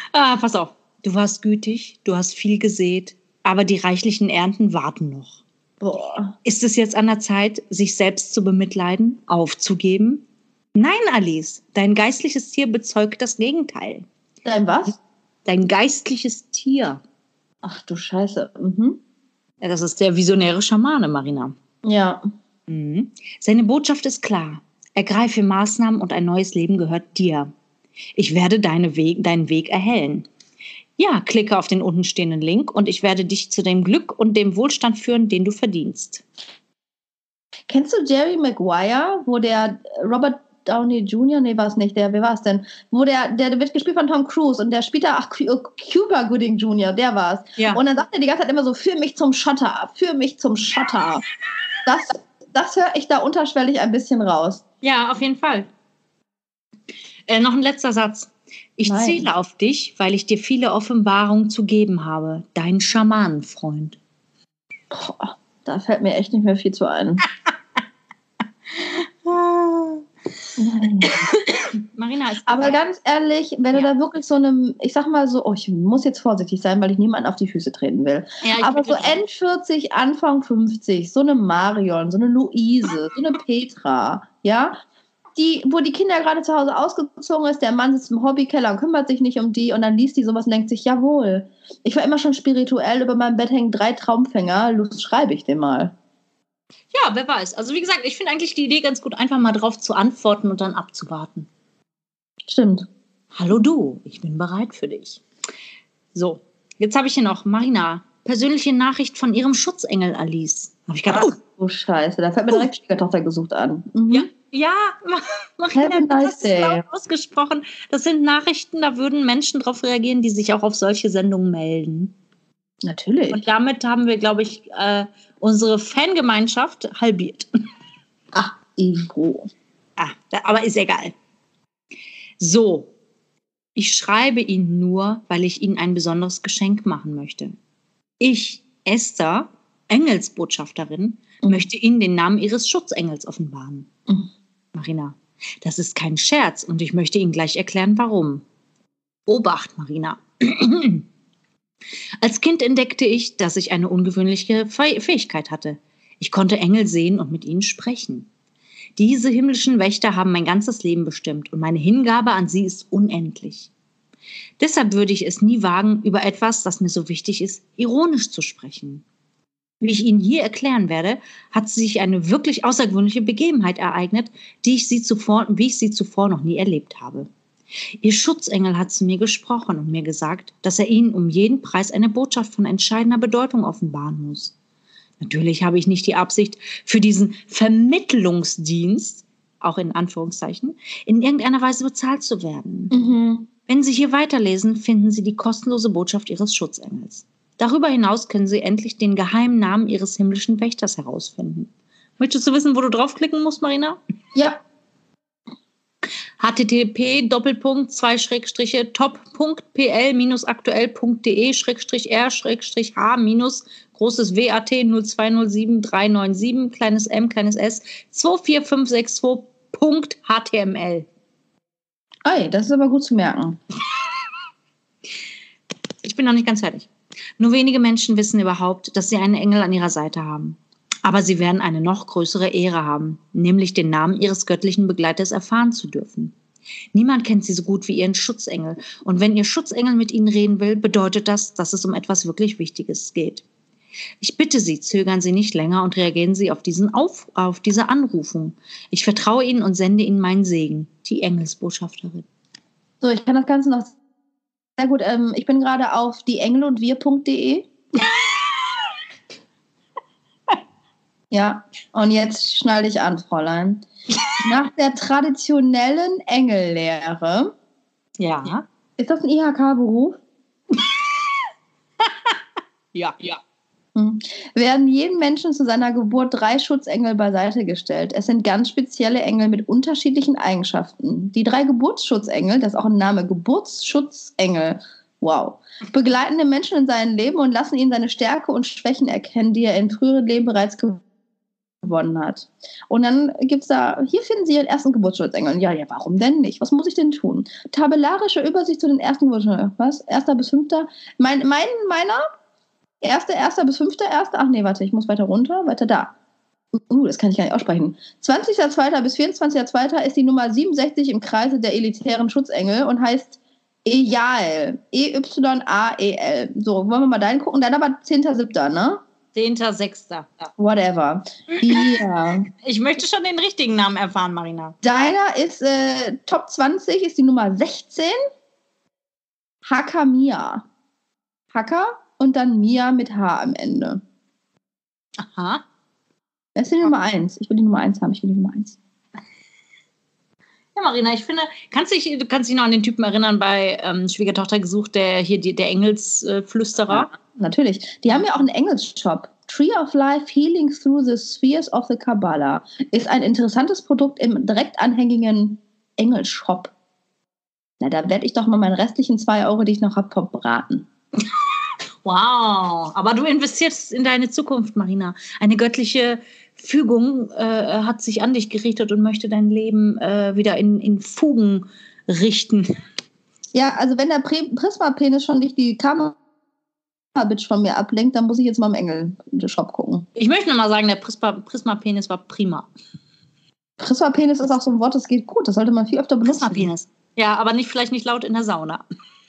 Pass auf. Du warst gütig, du hast viel gesät, aber die reichlichen Ernten warten noch. Boah. Ist es jetzt an der Zeit, sich selbst zu bemitleiden, aufzugeben? Nein, Alice, dein geistliches Tier bezeugt das Gegenteil. Dein was? Dein geistliches Tier. Ach du Scheiße. Mhm. Ja, das ist der visionäre Schamane, Marina. Ja. Mhm. Seine Botschaft ist klar. Ergreife Maßnahmen und ein neues Leben gehört dir. Ich werde deinen Weg erhellen. Ja, klicke auf den untenstehenden Link und ich werde dich zu dem Glück und dem Wohlstand führen, den du verdienst. Kennst du Jerry Maguire, wo der Robert Downey Jr., nee, war es nicht, wer war es denn? Wo der wird gespielt von Tom Cruise und der spielt da, Cuba Gooding Jr., der war es. Ja. Und dann sagt er die ganze Zeit immer so, führ mich zum Schotter, führ mich zum Schotter. Das höre ich da unterschwellig ein bisschen raus. Ja, auf jeden Fall. Noch ein letzter Satz. Ich zähle auf dich, weil ich dir viele Offenbarungen zu geben habe. Dein Schamanenfreund. Boah, da fällt mir echt nicht mehr viel zu ein. Marina ist. Aber ganz ehrlich, wenn du da wirklich so eine, ich sag mal so, ich muss jetzt vorsichtig sein, weil ich niemanden auf die Füße treten will. Ja, aber so End40, Anfang 50, so eine Marion, so eine Luise, so eine Petra, ja, wo die Kinder gerade zu Hause ausgezogen ist, der Mann sitzt im Hobbykeller und kümmert sich nicht um die und dann liest die sowas und denkt sich, jawohl, ich war immer schon spirituell, über meinem Bett hängen 3 Traumfänger, los, schreibe ich den mal. Ja, wer weiß. Also wie gesagt, ich finde eigentlich die Idee ganz gut, einfach mal drauf zu antworten und dann abzuwarten. Stimmt. Hallo du, ich bin bereit für dich. So, jetzt habe ich hier noch Marina, persönliche Nachricht von ihrem Schutzengel Alice. Habe ich gedacht, oh Scheiße, da fällt mir direkt Schwiegertochter gesucht an. Mhm. Ja, Marina, das ist laut ausgesprochen. Das sind Nachrichten, da würden Menschen drauf reagieren, die sich auch auf solche Sendungen melden. Natürlich. Und damit haben wir, glaube ich, unsere Fangemeinschaft halbiert. Ach, Ego. Aber ist egal. So, ich schreibe Ihnen nur, weil ich Ihnen ein besonderes Geschenk machen möchte. Ich, Esther, Engelsbotschafterin, möchte Ihnen den Namen Ihres Schutzengels offenbaren. Marina, das ist kein Scherz und ich möchte Ihnen gleich erklären, warum. Obacht, Marina. Als Kind entdeckte ich, dass ich eine ungewöhnliche Fähigkeit hatte. Ich konnte Engel sehen und mit ihnen sprechen. Diese himmlischen Wächter haben mein ganzes Leben bestimmt und meine Hingabe an sie ist unendlich. Deshalb würde ich es nie wagen, über etwas, das mir so wichtig ist, ironisch zu sprechen. Wie ich Ihnen hier erklären werde, hat sich eine wirklich außergewöhnliche Begebenheit ereignet, wie ich sie zuvor noch nie erlebt habe. Ihr Schutzengel hat zu mir gesprochen und mir gesagt, dass er Ihnen um jeden Preis eine Botschaft von entscheidender Bedeutung offenbaren muss. Natürlich habe ich nicht die Absicht, für diesen Vermittlungsdienst, auch in Anführungszeichen, in irgendeiner Weise bezahlt zu werden. Mhm. Wenn Sie hier weiterlesen, finden Sie die kostenlose Botschaft Ihres Schutzengels. Darüber hinaus können Sie endlich den geheimen Namen Ihres himmlischen Wächters herausfinden. Möchtest du wissen, wo du draufklicken musst, Marina? Ja. http://top.pl-aktuell.de/r/h-WAT0207397 kleines m kleines s 24562.html. Ey, das ist aber gut zu merken. Ich bin noch nicht ganz fertig. Nur wenige Menschen wissen überhaupt, dass sie einen Engel an ihrer Seite haben. Aber sie werden eine noch größere Ehre haben, nämlich den Namen ihres göttlichen Begleiters erfahren zu dürfen. Niemand kennt sie so gut wie ihren Schutzengel. Und wenn ihr Schutzengel mit ihnen reden will, bedeutet das, dass es um etwas wirklich Wichtiges geht. Ich bitte Sie, zögern Sie nicht länger und reagieren Sie auf diese Anrufung. Ich vertraue Ihnen und sende Ihnen meinen Segen, die Engelsbotschafterin. So, ich kann das Ganze noch sehr gut. Ich bin gerade auf diengelundwir.de. Ja, und jetzt schnall dich an, Fräulein. Nach der traditionellen Engellehre. Ja. Ist das ein IHK-Beruf? Ja. Werden jedem Menschen zu seiner Geburt 3 Schutzengel beiseite gestellt. Es sind ganz spezielle Engel mit unterschiedlichen Eigenschaften. Die 3 Geburtsschutzengel, das ist auch ein Name, Geburtsschutzengel, wow, begleiten den Menschen in seinem Leben und lassen ihn seine Stärke und Schwächen erkennen, die er in früheren Leben bereits gewonnen hat. Und dann gibt es da, hier finden Sie Ihren ersten Geburtsschutzengel. Ja, warum denn nicht? Was muss ich denn tun? Tabellarische Übersicht zu den ersten Geburtsschutzengel. Was? 1. bis 5. Meiner 1.1. bis 5.1. Ach nee, warte, ich muss weiter runter. Weiter da. Das kann ich gar nicht aussprechen. 20.2. bis 24.2. ist die Nummer 67 im Kreise der elitären Schutzengel und heißt Eyael. E-Y-A-E-L. So, wollen wir mal deinen gucken? Dein aber 10.7., ne? 10.6. Ja. Whatever. Ja. Ich möchte schon den richtigen Namen erfahren, Marina. Deiner ist Top 20, ist die Nummer 16. Hakamia. Haka und dann Mia mit H am Ende. Aha. Das ist die Nummer 1. Ich will die Nummer 1 haben. Ich will die Nummer 1. Ja, Marina, ich finde, du kannst dich noch an den Typen erinnern bei Schwiegertochter gesucht, der Engelsflüsterer. Ja, natürlich. Die haben ja auch einen Engelsshop. Tree of Life Healing Through the Spheres of the Kabbalah ist ein interessantes Produkt im direkt anhängigen Engelshop. Na, da werde ich doch mal meinen restlichen 2 Euro, die ich noch habe, verbraten. Wow, aber du investierst in deine Zukunft, Marina. Eine göttliche Fügung hat sich an dich gerichtet und möchte dein Leben wieder in Fugen richten. Ja, also wenn der Prisma-Penis schon nicht die Karma-Bitch von mir ablenkt, dann muss ich jetzt mal im Engel-Shop gucken. Ich möchte nur mal sagen, der Prisma-Penis war prima. Prisma-Penis ist auch so ein Wort, das geht gut. Das sollte man viel öfter benutzen. Prisma-Penis. Ja, aber vielleicht nicht laut in der Sauna.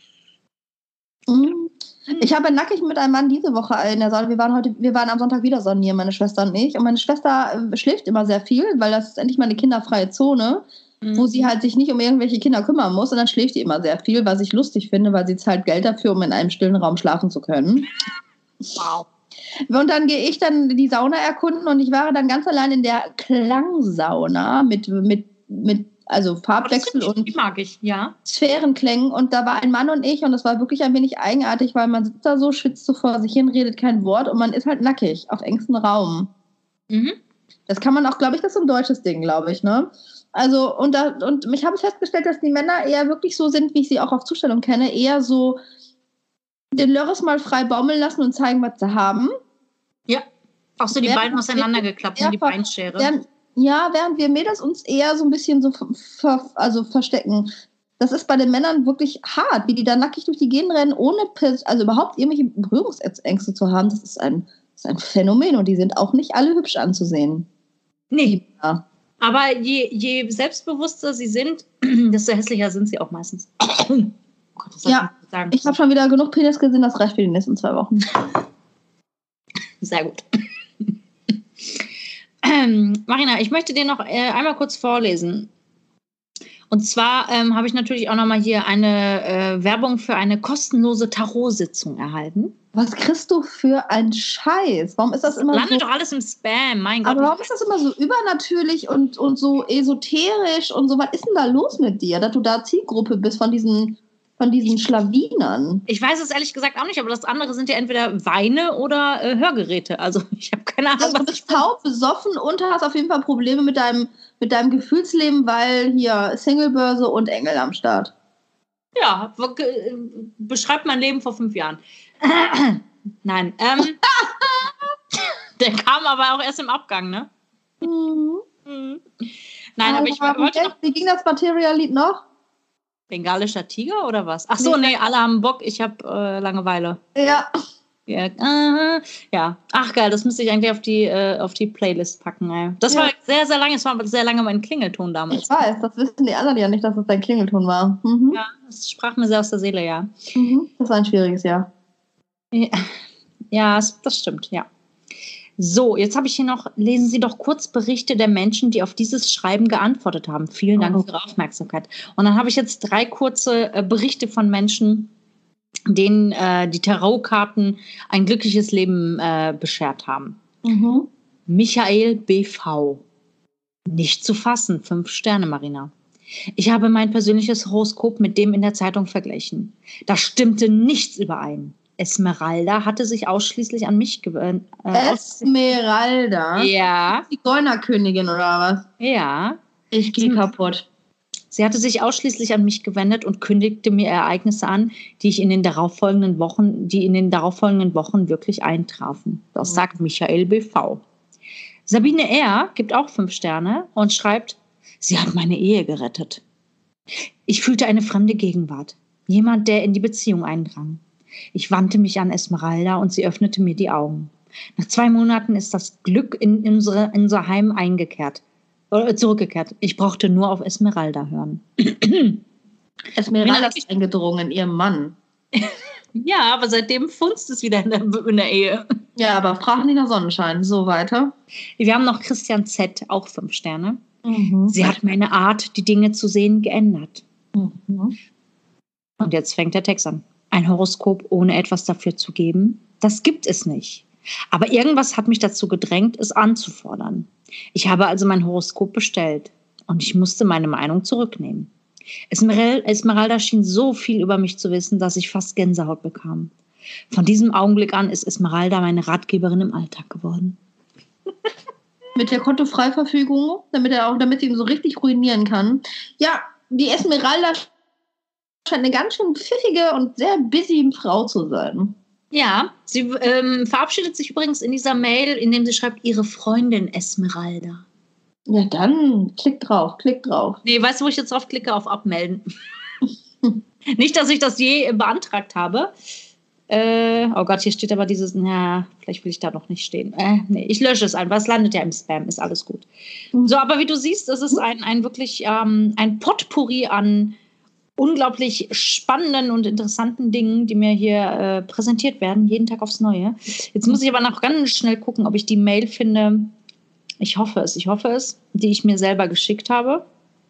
Ich habe nackig mit einem Mann diese Woche in der Sauna. Wir waren am Sonntag wieder sonieren, meine Schwester und ich. Und meine Schwester schläft immer sehr viel, weil das ist endlich mal eine kinderfreie Zone, wo sie halt sich nicht um irgendwelche Kinder kümmern muss. Und dann schläft die immer sehr viel, was ich lustig finde, weil sie zahlt Geld dafür, um in einem stillen Raum schlafen zu können. Wow. Und dann gehe ich dann die Sauna erkunden und ich war dann ganz allein in der Klangsauna mit also Farbwechsel und mag ich, ja. Sphärenklängen. Und da war ein Mann und ich und das war wirklich ein wenig eigenartig, weil man sitzt da so, schwitzt so vor sich hin, redet kein Wort und man ist halt nackig auf engstem Raum. Mhm. Das kann man auch, glaube ich, das ist ein deutsches Ding, glaube ich, ne? Also, und ich habe festgestellt, dass die Männer eher wirklich so sind, wie ich sie auch auf Zustellung kenne, eher so den Lörres mal frei baumeln lassen und zeigen, was sie haben. Ja, auch so die Beine auseinandergeklappt und die Beinschere. Während wir Mädels uns eher so ein bisschen so verstecken. Das ist bei den Männern wirklich hart, wie die da nackig durch die Gegend rennen, ohne überhaupt irgendwelche Berührungsängste zu haben. Das ist ein Phänomen und die sind auch nicht alle hübsch anzusehen. Nee. Ja. Aber je selbstbewusster sie sind, desto hässlicher sind sie auch meistens. Oh Gott, das ja, ich habe schon wieder genug Penis gesehen, das reicht für die nächsten 2 Wochen. Sehr gut. Marina, ich möchte dir noch einmal kurz vorlesen. Und zwar habe ich natürlich auch nochmal hier eine Werbung für eine kostenlose Tarot-Sitzung erhalten. Was kriegst du für einen Scheiß? Warum ist das immer landet doch alles im Spam, mein Gott. Aber warum ist das immer so übernatürlich und so esoterisch und so? Was ist denn da los mit dir, dass du da Zielgruppe bist von diesen Schlawinern? Ich weiß es ehrlich gesagt auch nicht, aber das andere sind ja entweder Weine oder Hörgeräte. Also ich habe keine Ahnung, also, du bist taub, besoffen und hast auf jeden Fall Probleme mit deinem Gefühlsleben, weil hier Singlebörse und Engel am Start. Ja, beschreibt mein Leben vor 5 Jahren. Nein, der kam aber auch erst im Abgang, ne? Mhm. Nein, aber ich wollte noch... Wie ging das Material-Lied noch? Bengalischer Tiger oder was? Ach so, nee, alle haben Bock, ich habe Langeweile. Ja. Ja. Ach geil, das müsste ich eigentlich auf die Playlist packen. Ey. Das war sehr, sehr lange, es war sehr lange mein Klingelton damals. Ich weiß, das wissen die anderen ja nicht, dass es dein Klingelton war. Mhm. Ja, das sprach mir sehr aus der Seele, ja. Mhm. Das war ein schwieriges Jahr. Ja, das stimmt, ja. So, jetzt habe ich hier noch, lesen Sie doch kurz Berichte der Menschen, die auf dieses Schreiben geantwortet haben. Vielen Dank für Ihre Aufmerksamkeit. Und dann habe ich jetzt 3 kurze Berichte von Menschen, denen die Tarotkarten ein glückliches Leben beschert haben. Mhm. Michael BV. Nicht zu fassen, 5 Sterne, Marina. Ich habe mein persönliches Horoskop mit dem in der Zeitung verglichen. Da stimmte nichts überein. Esmeralda hatte sich ausschließlich an mich gewendet. Esmeralda? Ja. Die Zigeunerkönigin oder was? Ja. Ich gehe kaputt. Sie hatte sich ausschließlich an mich gewendet und kündigte mir Ereignisse an, die in den darauffolgenden Wochen wirklich eintrafen. Das sagt Michael BV. Sabine R. gibt auch 5 Sterne und schreibt, sie hat meine Ehe gerettet. Ich fühlte eine fremde Gegenwart. Jemand, der in die Beziehung eindrang. Ich wandte mich an Esmeralda und sie öffnete mir die Augen. Nach 2 Monaten ist das Glück in unser Heim zurückgekehrt. Ich brauchte nur auf Esmeralda hören. Esmeralda ist eingedrungen, ihr Mann. Ja, aber seitdem funzt es wieder in der Ehe. Ja, aber frag nicht nach Sonnenschein. So weiter. Wir haben noch Christian Z., auch 5 Sterne. Mhm. Sie hat meine Art, die Dinge zu sehen, geändert. Mhm. Und jetzt fängt der Text an. Ein Horoskop ohne etwas dafür zu geben, das gibt es nicht. Aber irgendwas hat mich dazu gedrängt, es anzufordern. Ich habe also mein Horoskop bestellt und ich musste meine Meinung zurücknehmen. Esmeralda schien so viel über mich zu wissen, dass ich fast Gänsehaut bekam. Von diesem Augenblick an ist Esmeralda meine Ratgeberin im Alltag geworden. Mit der Kontofreiverfügung, damit sie ihn so richtig ruinieren kann. Ja, die Esmeralda scheint eine ganz schön pfiffige und sehr busy Frau zu sein. Ja, sie verabschiedet sich übrigens in dieser Mail, indem sie schreibt, ihre Freundin Esmeralda. Ja, dann klick drauf. Nee, weißt du, wo ich jetzt drauf klicke? Auf Abmelden. Nicht, dass ich das je beantragt habe. Oh Gott, hier steht aber dieses, vielleicht will ich da noch nicht stehen. Nee, ich lösche es einfach, es landet ja im Spam, ist alles gut. So, aber wie du siehst, es ist ein wirklich ein Potpourri an unglaublich spannenden und interessanten Dingen, die mir hier präsentiert werden, jeden Tag aufs Neue. Jetzt muss ich aber noch ganz schnell gucken, ob ich die Mail finde. Ich hoffe es, die ich mir selber geschickt habe.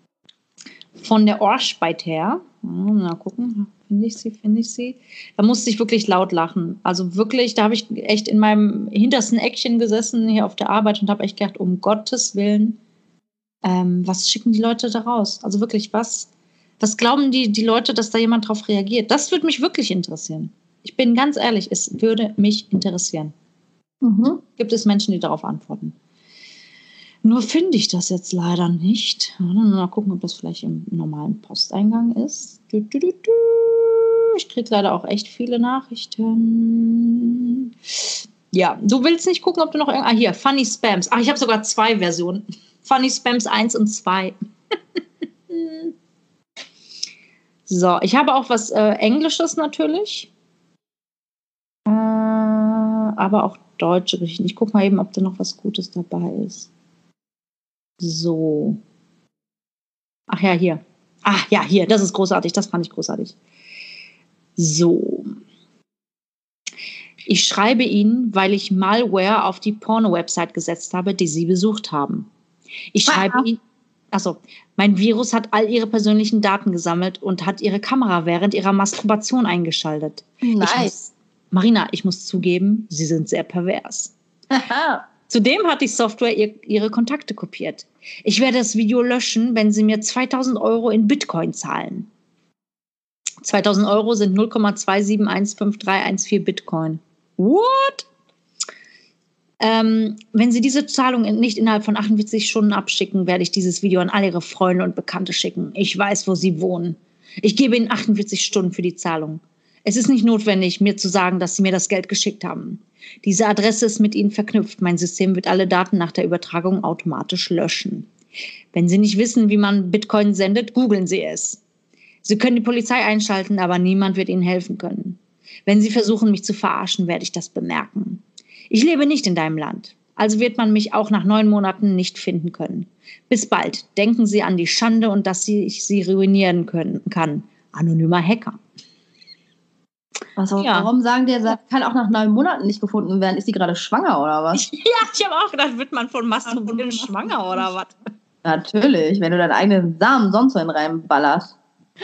Von der Orschbeit her. Mal gucken, finde ich sie. Da musste ich wirklich laut lachen. Also wirklich, da habe ich echt in meinem hintersten Eckchen gesessen, hier auf der Arbeit und habe echt gedacht, um Gottes Willen, was schicken die Leute da raus? Also wirklich, was glauben die Leute, dass da jemand drauf reagiert? Das würde mich wirklich interessieren. Ich bin ganz ehrlich, es würde mich interessieren. Mhm. Gibt es Menschen, die darauf antworten? Nur finde ich das jetzt leider nicht. Mal gucken, ob das vielleicht im normalen Posteingang ist. Ich kriege leider auch echt viele Nachrichten. Ja, du willst nicht gucken, ob du noch hier, Funny Spams. Ich habe sogar 2 Versionen. Funny Spams 1 und 2. So, ich habe auch was Englisches natürlich. Aber auch deutsche Geschichten. Ich gucke mal eben, ob da noch was Gutes dabei ist. So. Ach ja, hier. Hier, das ist großartig. Das fand ich großartig. So. Ich schreibe Ihnen, weil ich Malware auf die Porno-Website gesetzt habe, die Sie besucht haben. Ich schreibe Ihnen. Achso, mein Virus hat all Ihre persönlichen Daten gesammelt und hat Ihre Kamera während Ihrer Masturbation eingeschaltet. Nice. Marina, ich muss zugeben, Sie sind sehr pervers. Zudem hat die Software ihre Kontakte kopiert. Ich werde das Video löschen, wenn Sie mir 2.000 € in Bitcoin zahlen. 2.000 € sind 0,27151314 Bitcoin. What? Wenn Sie diese Zahlung nicht innerhalb von 48 Stunden abschicken, werde ich dieses Video an all Ihre Freunde und Bekannte schicken. Ich weiß, wo Sie wohnen. Ich gebe Ihnen 48 Stunden für die Zahlung. Es ist nicht notwendig, mir zu sagen, dass Sie mir das Geld geschickt haben. Diese Adresse ist mit Ihnen verknüpft. Mein System wird alle Daten nach der Übertragung automatisch löschen. Wenn Sie nicht wissen, wie man Bitcoin sendet, googeln Sie es. Sie können die Polizei einschalten, aber niemand wird Ihnen helfen können. Wenn Sie versuchen, mich zu verarschen, werde ich das bemerken. Ich lebe nicht in deinem Land, also wird man mich auch nach 9 Monaten nicht finden können. Bis bald. Denken Sie an die Schande und dass ich Sie ruinieren kann. Anonymer Hacker. Also, warum sagen die, das kann auch nach 9 Monaten nicht gefunden werden? Ist sie gerade schwanger oder was? Ja, ich habe auch gedacht, wird man von Masturbieren schwanger oder was? Natürlich, wenn du deinen eigenen Samen sonst wohin reinballerst.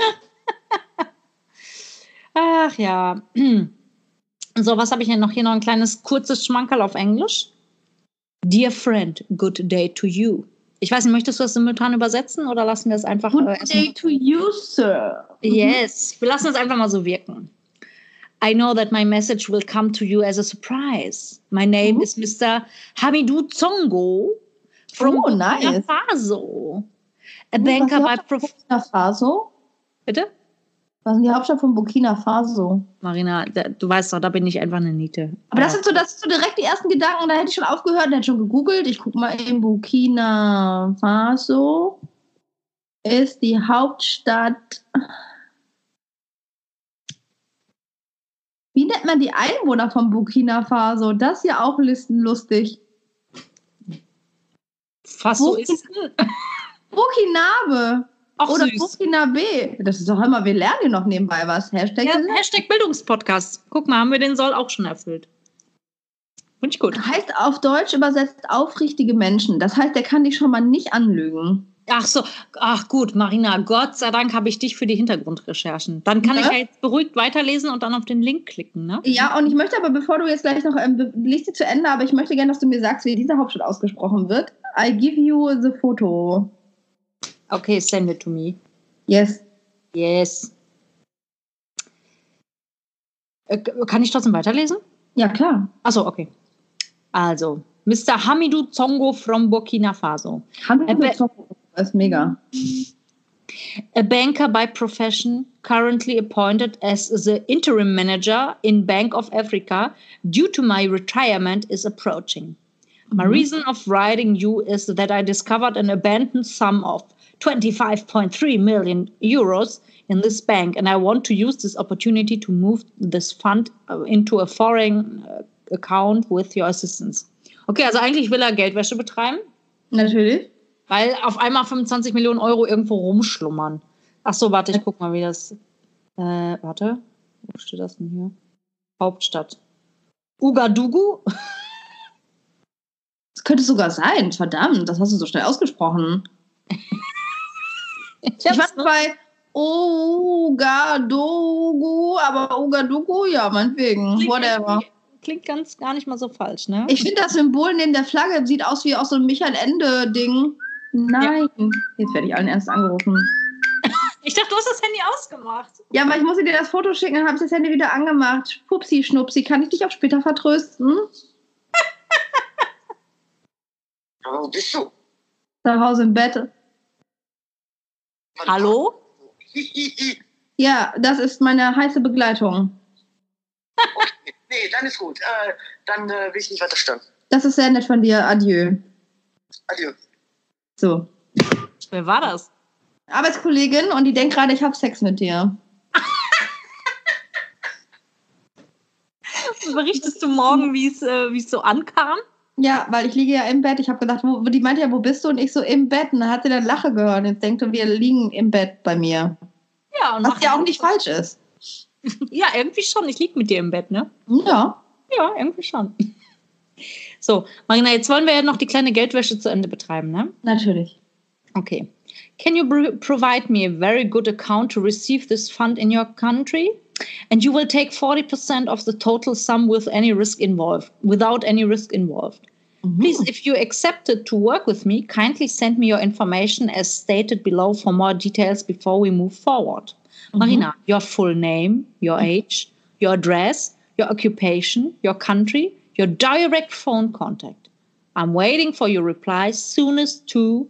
Ach ja. So, was habe ich denn noch? Hier noch ein kleines, kurzes Schmankerl auf Englisch. Dear friend, good day to you. Ich weiß nicht, möchtest du das simultan übersetzen oder lassen wir es einfach... Good day to you, sir. Yes, wir lassen es einfach mal so wirken. I know that my message will come to you as a surprise. My name is Mr. Hamidou Tsongo from Burkina Faso. A banker by Burkina Faso? Bitte? Was ist die Hauptstadt von Burkina Faso? Marina, du weißt doch, da bin ich einfach eine Niete. Aber das sind so direkt die ersten Gedanken, da hätte ich schon aufgehört und hätte schon gegoogelt. Ich gucke mal in Burkina Faso. Ist die Hauptstadt... Wie nennt man die Einwohner von Burkina Faso? Das ist ja auch listenlustig. Fasoisten? Burkinabe. Ach, oder süß. Burkinabe. Das ist doch immer, wir lernen hier noch nebenbei was. Hashtag, Ja, Hashtag Bildungspodcast. Guck mal, haben wir den Soll auch schon erfüllt. Finde ich gut. Heißt auf Deutsch übersetzt aufrichtige Menschen. Das heißt, der kann dich schon mal nicht anlügen. Ach so, ach gut, Marina, Gott sei Dank habe ich dich für die Hintergrundrecherchen. Dann kann ich ja jetzt beruhigt weiterlesen und dann auf den Link klicken, ne? Ja, und ich möchte aber, bevor du jetzt gleich noch, liest sie zu Ende, aber ich möchte gerne, dass du mir sagst, wie diese Hauptstadt ausgesprochen wird. I give you the photo. Okay, send it to me. Yes. Yes. Kann ich trotzdem weiterlesen? Ja, klar. Achso, okay. Also, Mr. Hamidou Tsongo from Burkina Faso. Hamidou Tsongo, das ist mega. A banker by profession, currently appointed as the interim manager in Bank of Africa due to my retirement is approaching. My reason of writing you is that I discovered an abandoned sum of 25.3 million euros in this bank, and I want to use this opportunity to move this fund into a foreign account with your assistance. Okay, also eigentlich will er Geldwäsche betreiben. Natürlich. Weil auf einmal 25 Millionen Euro irgendwo rumschlummern. Ach so, warte, ich guck mal, wie das... warte, wo steht das denn hier? Hauptstadt. Ouagadougou? Das könnte sogar sein, verdammt, das hast du so schnell ausgesprochen. Ich war bei Ouagadougou, aber Ouagadougou, ja, meinetwegen, whatever. Klingt gar nicht mal so falsch, ne? Ich finde das Symbol neben der Flagge sieht aus wie aus so einem Michael-Ende-Ding. Nein. Ja. Jetzt werde ich allen ernst angerufen. Ich dachte, du hast das Handy ausgemacht. Ja, aber ich muss dir das Foto schicken, dann habe ich das Handy wieder angemacht. Pupsi, Schnupsi, kann ich dich auch später vertrösten? Wo bist du? Zu Hause im Bett. Hallo? Ja, das ist meine heiße Begleitung. Okay, nee, dann ist gut. Dann will ich nicht weiter stören. Das ist sehr nett von dir. Adieu. Adieu. So. Wer war das? Arbeitskollegin und die denkt gerade, ich habe Sex mit dir. Berichtest du morgen, wie es so ankam? Ja, weil ich liege ja im Bett. Ich habe gedacht, die meinte ja, wo bist du? Und ich so, im Bett. Und dann hat sie dann Lache gehört. Und jetzt denkt sie, wir liegen im Bett bei mir. Ja, und was ja auch nicht falsch ist. Ja, irgendwie schon. Ich liege mit dir im Bett, ne? Ja. Ja, irgendwie schon. So, Marina, jetzt wollen wir ja noch die kleine Geldwäsche zu Ende betreiben, ne? Natürlich. Okay. Can you provide me a very good account to receive this fund in your country? And you will take 40% of the total sum without any risk involved. Please, if you accepted to work with me, kindly send me your information as stated below for more details before we move forward. Marina, your full name, your age, your address, your occupation, your country, your direct phone contact. I'm waiting for your reply soonest to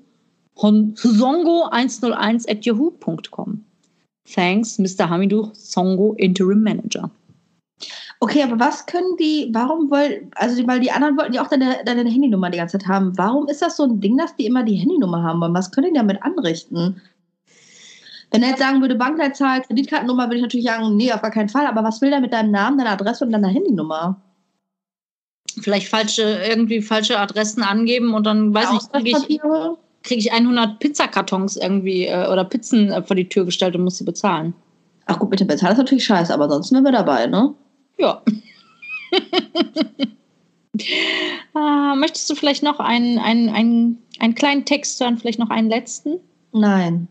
songo101@yahoo.com. Thanks, Mr. Hamidou Tsongo, Interim Manager. Okay, aber was können die, weil die anderen wollten ja auch deine Handynummer die ganze Zeit haben. Warum ist das so ein Ding, dass die immer die Handynummer haben wollen? Was können die damit anrichten? Wenn er jetzt sagen würde, Bankleitzahl, Kreditkartennummer, würde ich natürlich sagen, nee, auf gar keinen Fall. Aber was will der mit deinem Namen, deiner Adresse und deiner Handynummer? Vielleicht falsche Adressen angeben und dann, weiß ich, kriege ich 100 Pizzakartons irgendwie oder Pizzen vor die Tür gestellt und muss sie bezahlen. Ach gut, mit dem Bezahlen ist natürlich scheiße, aber sonst sind wir dabei, ne? Ja. Möchtest du vielleicht noch einen kleinen Text hören, vielleicht noch einen letzten? Nein.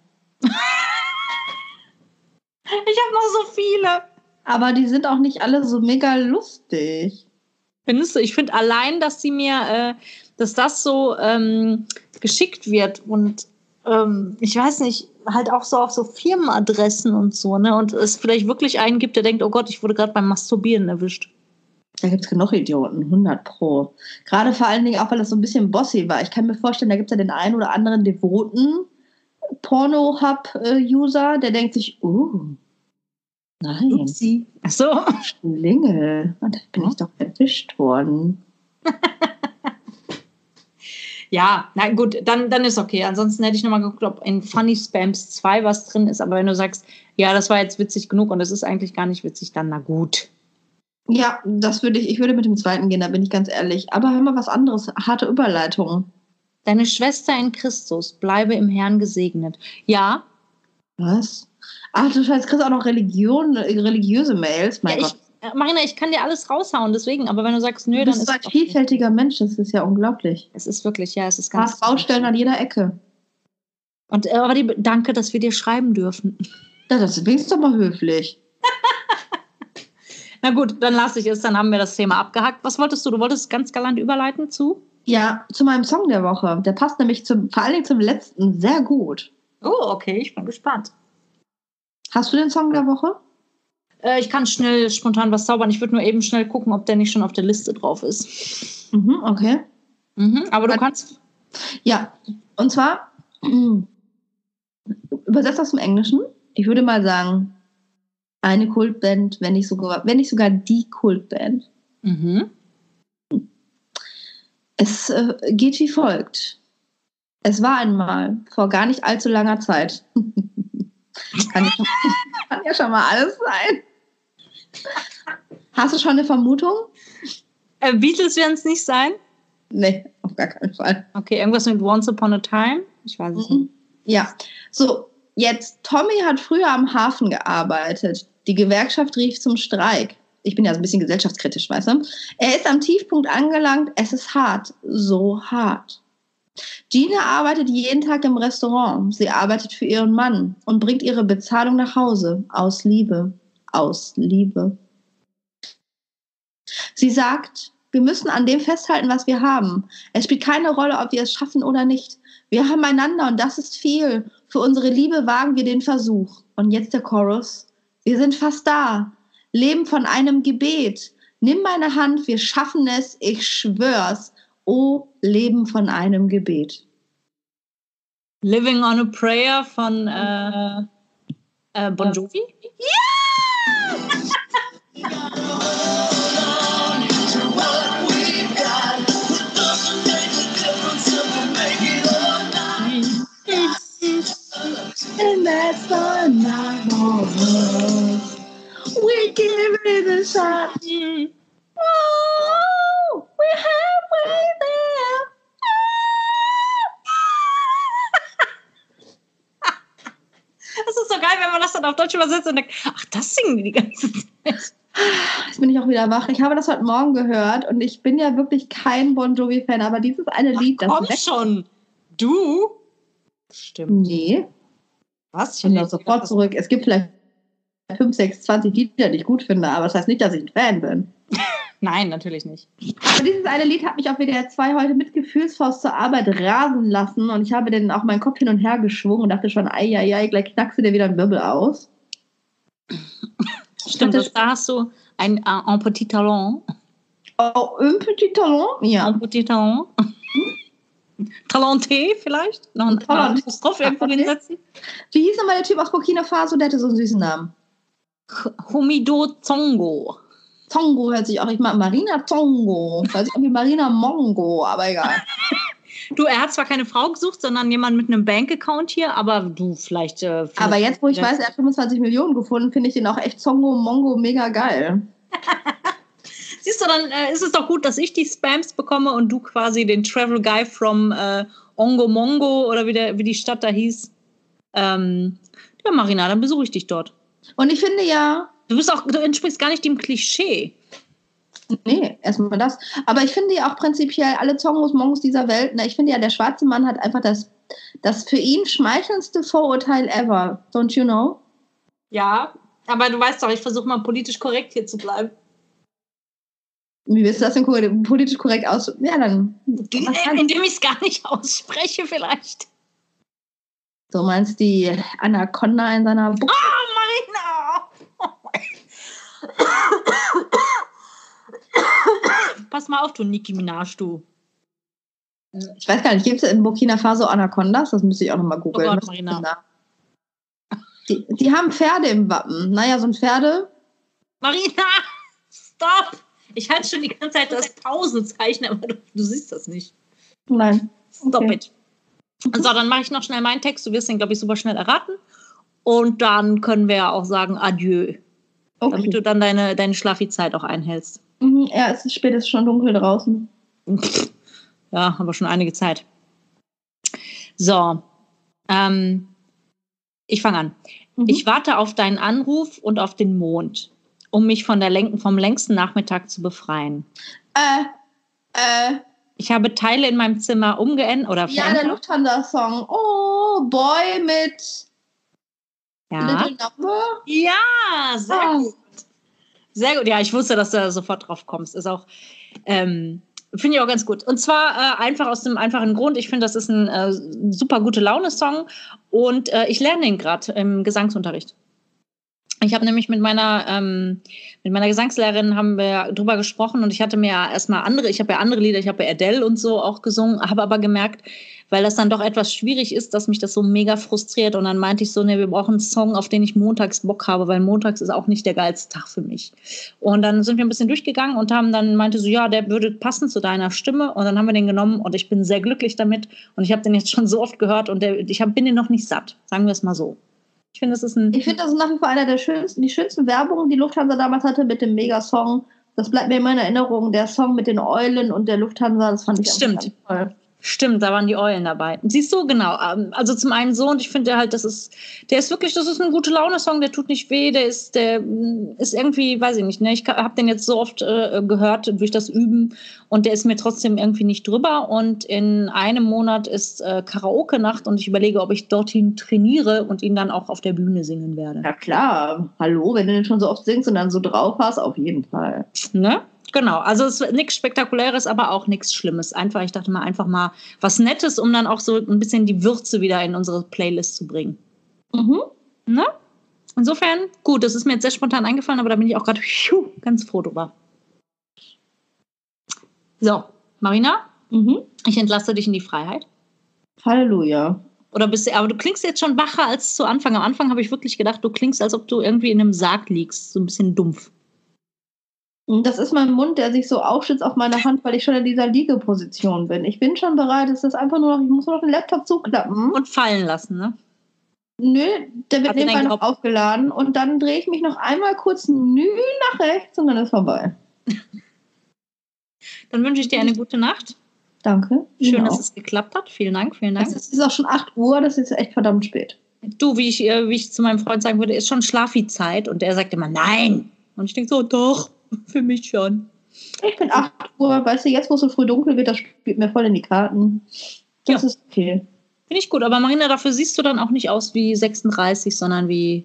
Ich habe noch so viele. Aber die sind auch nicht alle so mega lustig. Findest du? Ich finde allein, dass sie mir, dass das so geschickt wird und ich weiß nicht, halt auch so auf so Firmenadressen und so, ne? Und es vielleicht wirklich einen gibt, der denkt, oh Gott, ich wurde gerade beim Masturbieren erwischt. Da gibt es genug Idioten, 100%. Gerade vor allen Dingen auch, weil das so ein bisschen bossy war. Ich kann mir vorstellen, da gibt es ja den einen oder anderen devoten Porno-Hub-User, der denkt sich, nein. Upsi. Ach so. Schlingel. Und da bin ich doch erwischt worden. Ja, na gut, dann ist okay. Ansonsten hätte ich nochmal geguckt, ob in Funny Spams 2 was drin ist. Aber wenn du sagst, ja, das war jetzt witzig genug und es ist eigentlich gar nicht witzig, dann na gut. Ja, ich würde mit dem zweiten gehen, da bin ich ganz ehrlich. Aber hör mal was anderes, harte Überleitung. Deine Schwester in Christus, bleibe im Herrn gesegnet. Ja. Was? Ach du Scheiße, kriegst auch noch religiöse Mails, mein Gott. Marina, ich kann dir alles raushauen, deswegen, aber wenn du sagst, nö, Du dann bist ist so ein vielfältiger Mensch, das ist ja unglaublich. es ist wirklich, ja, es ist Du hast Baustellen an jeder Ecke. Und aber danke, dass wir dir schreiben dürfen. Ja, das ist doch mal höflich. Na gut, dann lasse ich es, dann haben wir das Thema abgehakt. Was wolltest du? Du wolltest ganz galant überleiten zu? Ja, zu meinem Song der Woche. Der passt nämlich vor allen Dingen zum letzten sehr gut. Oh, okay, ich bin gespannt. Hast du den Song der Woche? Ich kann schnell spontan was zaubern. Ich würde nur eben schnell gucken, ob der nicht schon auf der Liste drauf ist. Okay. Aber du kannst... Ja, und zwar übersetzt aus dem Englischen. Ich würde mal sagen, eine Kultband, wenn nicht sogar die Kultband. Es geht wie folgt. Es war einmal vor gar nicht allzu langer Zeit. Kann ja schon mal alles sein. Hast du schon eine Vermutung? Beatles werden es nicht sein? Nee, auf gar keinen Fall. Okay, irgendwas mit Once Upon a Time? Ich weiß es nicht. Ja, so, jetzt, Tommy hat früher am Hafen gearbeitet. Die Gewerkschaft rief zum Streik. Ich bin ja so ein bisschen gesellschaftskritisch, weißt du? Er ist am Tiefpunkt angelangt. Es ist hart, so hart. Gina arbeitet jeden Tag im Restaurant. Sie arbeitet für ihren Mann und bringt ihre Bezahlung nach Hause. Aus Liebe. Aus Liebe. Sie sagt, wir müssen an dem festhalten, was wir haben. Es spielt keine Rolle, ob wir es schaffen oder nicht. Wir haben einander und das ist viel. Für unsere Liebe wagen wir den Versuch. Und jetzt der Chorus. Wir sind fast da. Leben von einem Gebet. Nimm meine Hand, wir schaffen es, ich schwör's. Oh, Leben von einem Gebet. Living on a Prayer von Bon Jovi? And that's the night of us. We give it a shot. Oh, we're halfway there. Das ist so geil, wenn man das dann auf Deutsch übersetzt und denkt, ach, das singen die ganze Zeit. Jetzt bin ich auch wieder wach. Ich habe das heute Morgen gehört und ich bin ja wirklich kein Bon Jovi-Fan, aber dieses eine Lied, das komm schon. Du? Stimmt. Nee. Was? Ich bin da sofort zurück. Es gibt vielleicht 5, 6, 20 Lieder, die ich gut finde, aber das heißt nicht, dass ich ein Fan bin. Nein, natürlich nicht. Aber dieses eine Lied hat mich auf WDR 2 heute mit Gefühlsfaust zur Arbeit rasen lassen und ich habe dann auch meinen Kopf hin und her geschwungen und dachte schon, ei, gleich knackst du dir wieder einen Wirbel aus. Stimmt, da hast du ein petit talent. Oh, un petit talent? Ja. Ein petit talent. Talenté vielleicht? Noch ein Apostroph irgendwo hinsetzen? Wie hieß nochmal der Typ aus Burkina Faso? Der hatte so einen süßen Namen. Humido Zongo. Zongo hört sich auch, ich mag Marina Zongo. Hört sich auch wie Marina Mongo, aber egal. Du, er hat zwar keine Frau gesucht, sondern jemand mit einem Bankaccount hier, aber du vielleicht... aber jetzt, wo ich weiß, er hat 25 Millionen gefunden, finde ich den auch echt Zongo Mongo mega geil. Siehst du, dann ist es doch gut, dass ich die Spams bekomme und du quasi den Travel Guy from Ongo Mongo oder wie die Stadt da hieß. Ja, Marina, dann besuche ich dich dort. Und ich finde ja... Du entsprichst gar nicht dem Klischee. Nee, erstmal das. Aber ich finde ja auch prinzipiell alle Zongos, Mongos dieser Welt, ne, ich finde ja, der schwarze Mann hat einfach das für ihn schmeichelndste Vorurteil ever. Don't you know? Ja, aber du weißt doch, ich versuche mal politisch korrekt hier zu bleiben. Wie willst du das denn politisch korrekt aus... Ja, dann... Indem ich es gar nicht ausspreche vielleicht. Du meinst die Anaconda in seiner Buchse? Oh, Marina! Pass mal auf, du Nicki Minaj, du. Ich weiß gar nicht, gibt es in Burkina Faso Anacondas? Das müsste ich auch nochmal googeln. Oh Gott, Marina. Die haben Pferde im Wappen. Naja, so ein Pferde... Marina, stopp! Ich halte schon die ganze Zeit das Pausenzeichen, aber du siehst das nicht. Nein. Okay. Stop it. So, dann mache ich noch schnell meinen Text. Du wirst den, glaube ich, super schnell erraten. Und dann können wir ja auch sagen Adieu. damit du dann deine Schlafi-Zeit auch einhältst. Ja, es ist spät, es ist schon dunkel draußen. Ja, aber schon einige Zeit. So, ich fange an. Ich warte auf deinen Anruf und auf den Mond, um mich vom längsten Nachmittag zu befreien. Ich habe Teile in meinem Zimmer verändert. Ja, der Lufthansa-Song. Oh, Boy mit Little Number. Ja, sehr gut. Sehr gut. Ja, ich wusste, dass du da sofort drauf kommst. Ist auch, finde ich auch ganz gut. Und zwar einfach aus dem einfachen Grund, ich finde, das ist ein super gute Laune-Song und ich lerne den gerade im Gesangsunterricht. Ich habe nämlich mit meiner Gesangslehrerin haben wir drüber gesprochen und ich hatte mir erstmal ich habe ja andere Lieder, ich habe ja Adele und so auch gesungen, habe aber gemerkt, weil das dann doch etwas schwierig ist, dass mich das so mega frustriert und dann meinte ich so, wir brauchen einen Song, auf den ich montags Bock habe, weil montags ist auch nicht der geilste Tag für mich. Und dann sind wir ein bisschen durchgegangen und meinte so, ja, der würde passen zu deiner Stimme und dann haben wir den genommen und ich bin sehr glücklich damit und ich habe den jetzt schon so oft gehört und bin den noch nicht satt, sagen wir es mal so. Ich finde, das ist nach wie vor einer der schönsten Werbungen, die Lufthansa damals hatte mit dem Mega-Song. Das bleibt mir immer in Erinnerung. Der Song mit den Eulen und der Lufthansa, das fand ich ganz toll. Stimmt, da waren die Eulen dabei. Siehst du, genau. Also zum einen so, und ich finde halt, das ist ein gute Laune-Song, der tut nicht weh, der ist irgendwie, weiß ich nicht, ne? Ich habe den jetzt so oft gehört durch das Üben und der ist mir trotzdem irgendwie nicht drüber. Und in einem Monat ist Karaoke-Nacht und ich überlege, ob ich dorthin trainiere und ihn dann auch auf der Bühne singen werde. Ja klar, hallo, wenn du den schon so oft singst und dann so drauf hast, auf jeden Fall. Ne? Genau, also es ist nichts Spektakuläres, aber auch nichts Schlimmes. Ich dachte mal, einfach mal was Nettes, um dann auch so ein bisschen die Würze wieder in unsere Playlist zu bringen. Ne? Insofern, gut, das ist mir jetzt sehr spontan eingefallen, aber da bin ich auch gerade ganz froh drüber. So, Marina, ich entlasse dich in die Freiheit. Halleluja. Aber du klingst jetzt schon wacher als zu Anfang. Am Anfang habe ich wirklich gedacht, du klingst, als ob du irgendwie in einem Sarg liegst, so ein bisschen dumpf. Das ist mein Mund, der sich so aufschützt auf meine Hand, weil ich schon in dieser Liegeposition bin. Ich bin schon bereit, ich muss nur noch den Laptop zuklappen. Und fallen lassen, ne? Nö, der wird nebenbei noch aufgeladen und dann drehe ich mich noch einmal kurz nach rechts und dann ist vorbei. Dann wünsche ich dir eine gute Nacht. Danke. Schön, dass es geklappt hat. Vielen Dank. Es ist auch schon 8 Uhr, das ist echt verdammt spät. Du, wie ich zu meinem Freund sagen würde, ist schon Schlafi-Zeit und er sagt immer nein. Und ich denke so, doch. Für mich schon. Ich bin 8 Uhr, weißt du, jetzt wo es so früh dunkel wird, das spielt mir voll in die Karten. Das ist okay. Finde ich gut, aber Marina, dafür siehst du dann auch nicht aus wie 36, sondern wie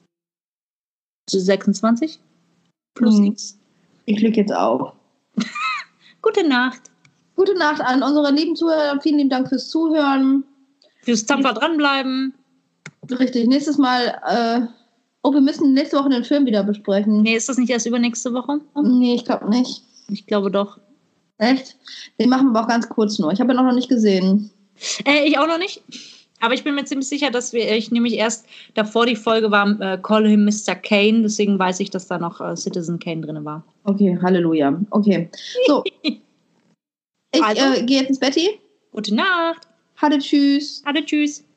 26 plus X. Ich lege jetzt auf. Gute Nacht. Gute Nacht an unsere lieben Zuhörer. Vielen lieben Dank fürs Zuhören. Fürs tapfer dranbleiben. Richtig, nächstes Mal... wir müssen nächste Woche den Film wieder besprechen. Nee, ist das nicht erst übernächste Woche? Nee, ich glaube nicht. Ich glaube doch. Echt? Den machen wir auch ganz kurz nur. Ich habe ihn auch noch nicht gesehen. Ich auch noch nicht. Aber ich bin mir ziemlich sicher, dass ich nämlich erst davor die Folge war, Call Him Mr. Kane. Deswegen weiß ich, dass da noch Citizen Kane drin war. Okay, Halleluja. Okay. So. Ich gehe jetzt ins Betti. Gute Nacht. Tschüss. Tschüss.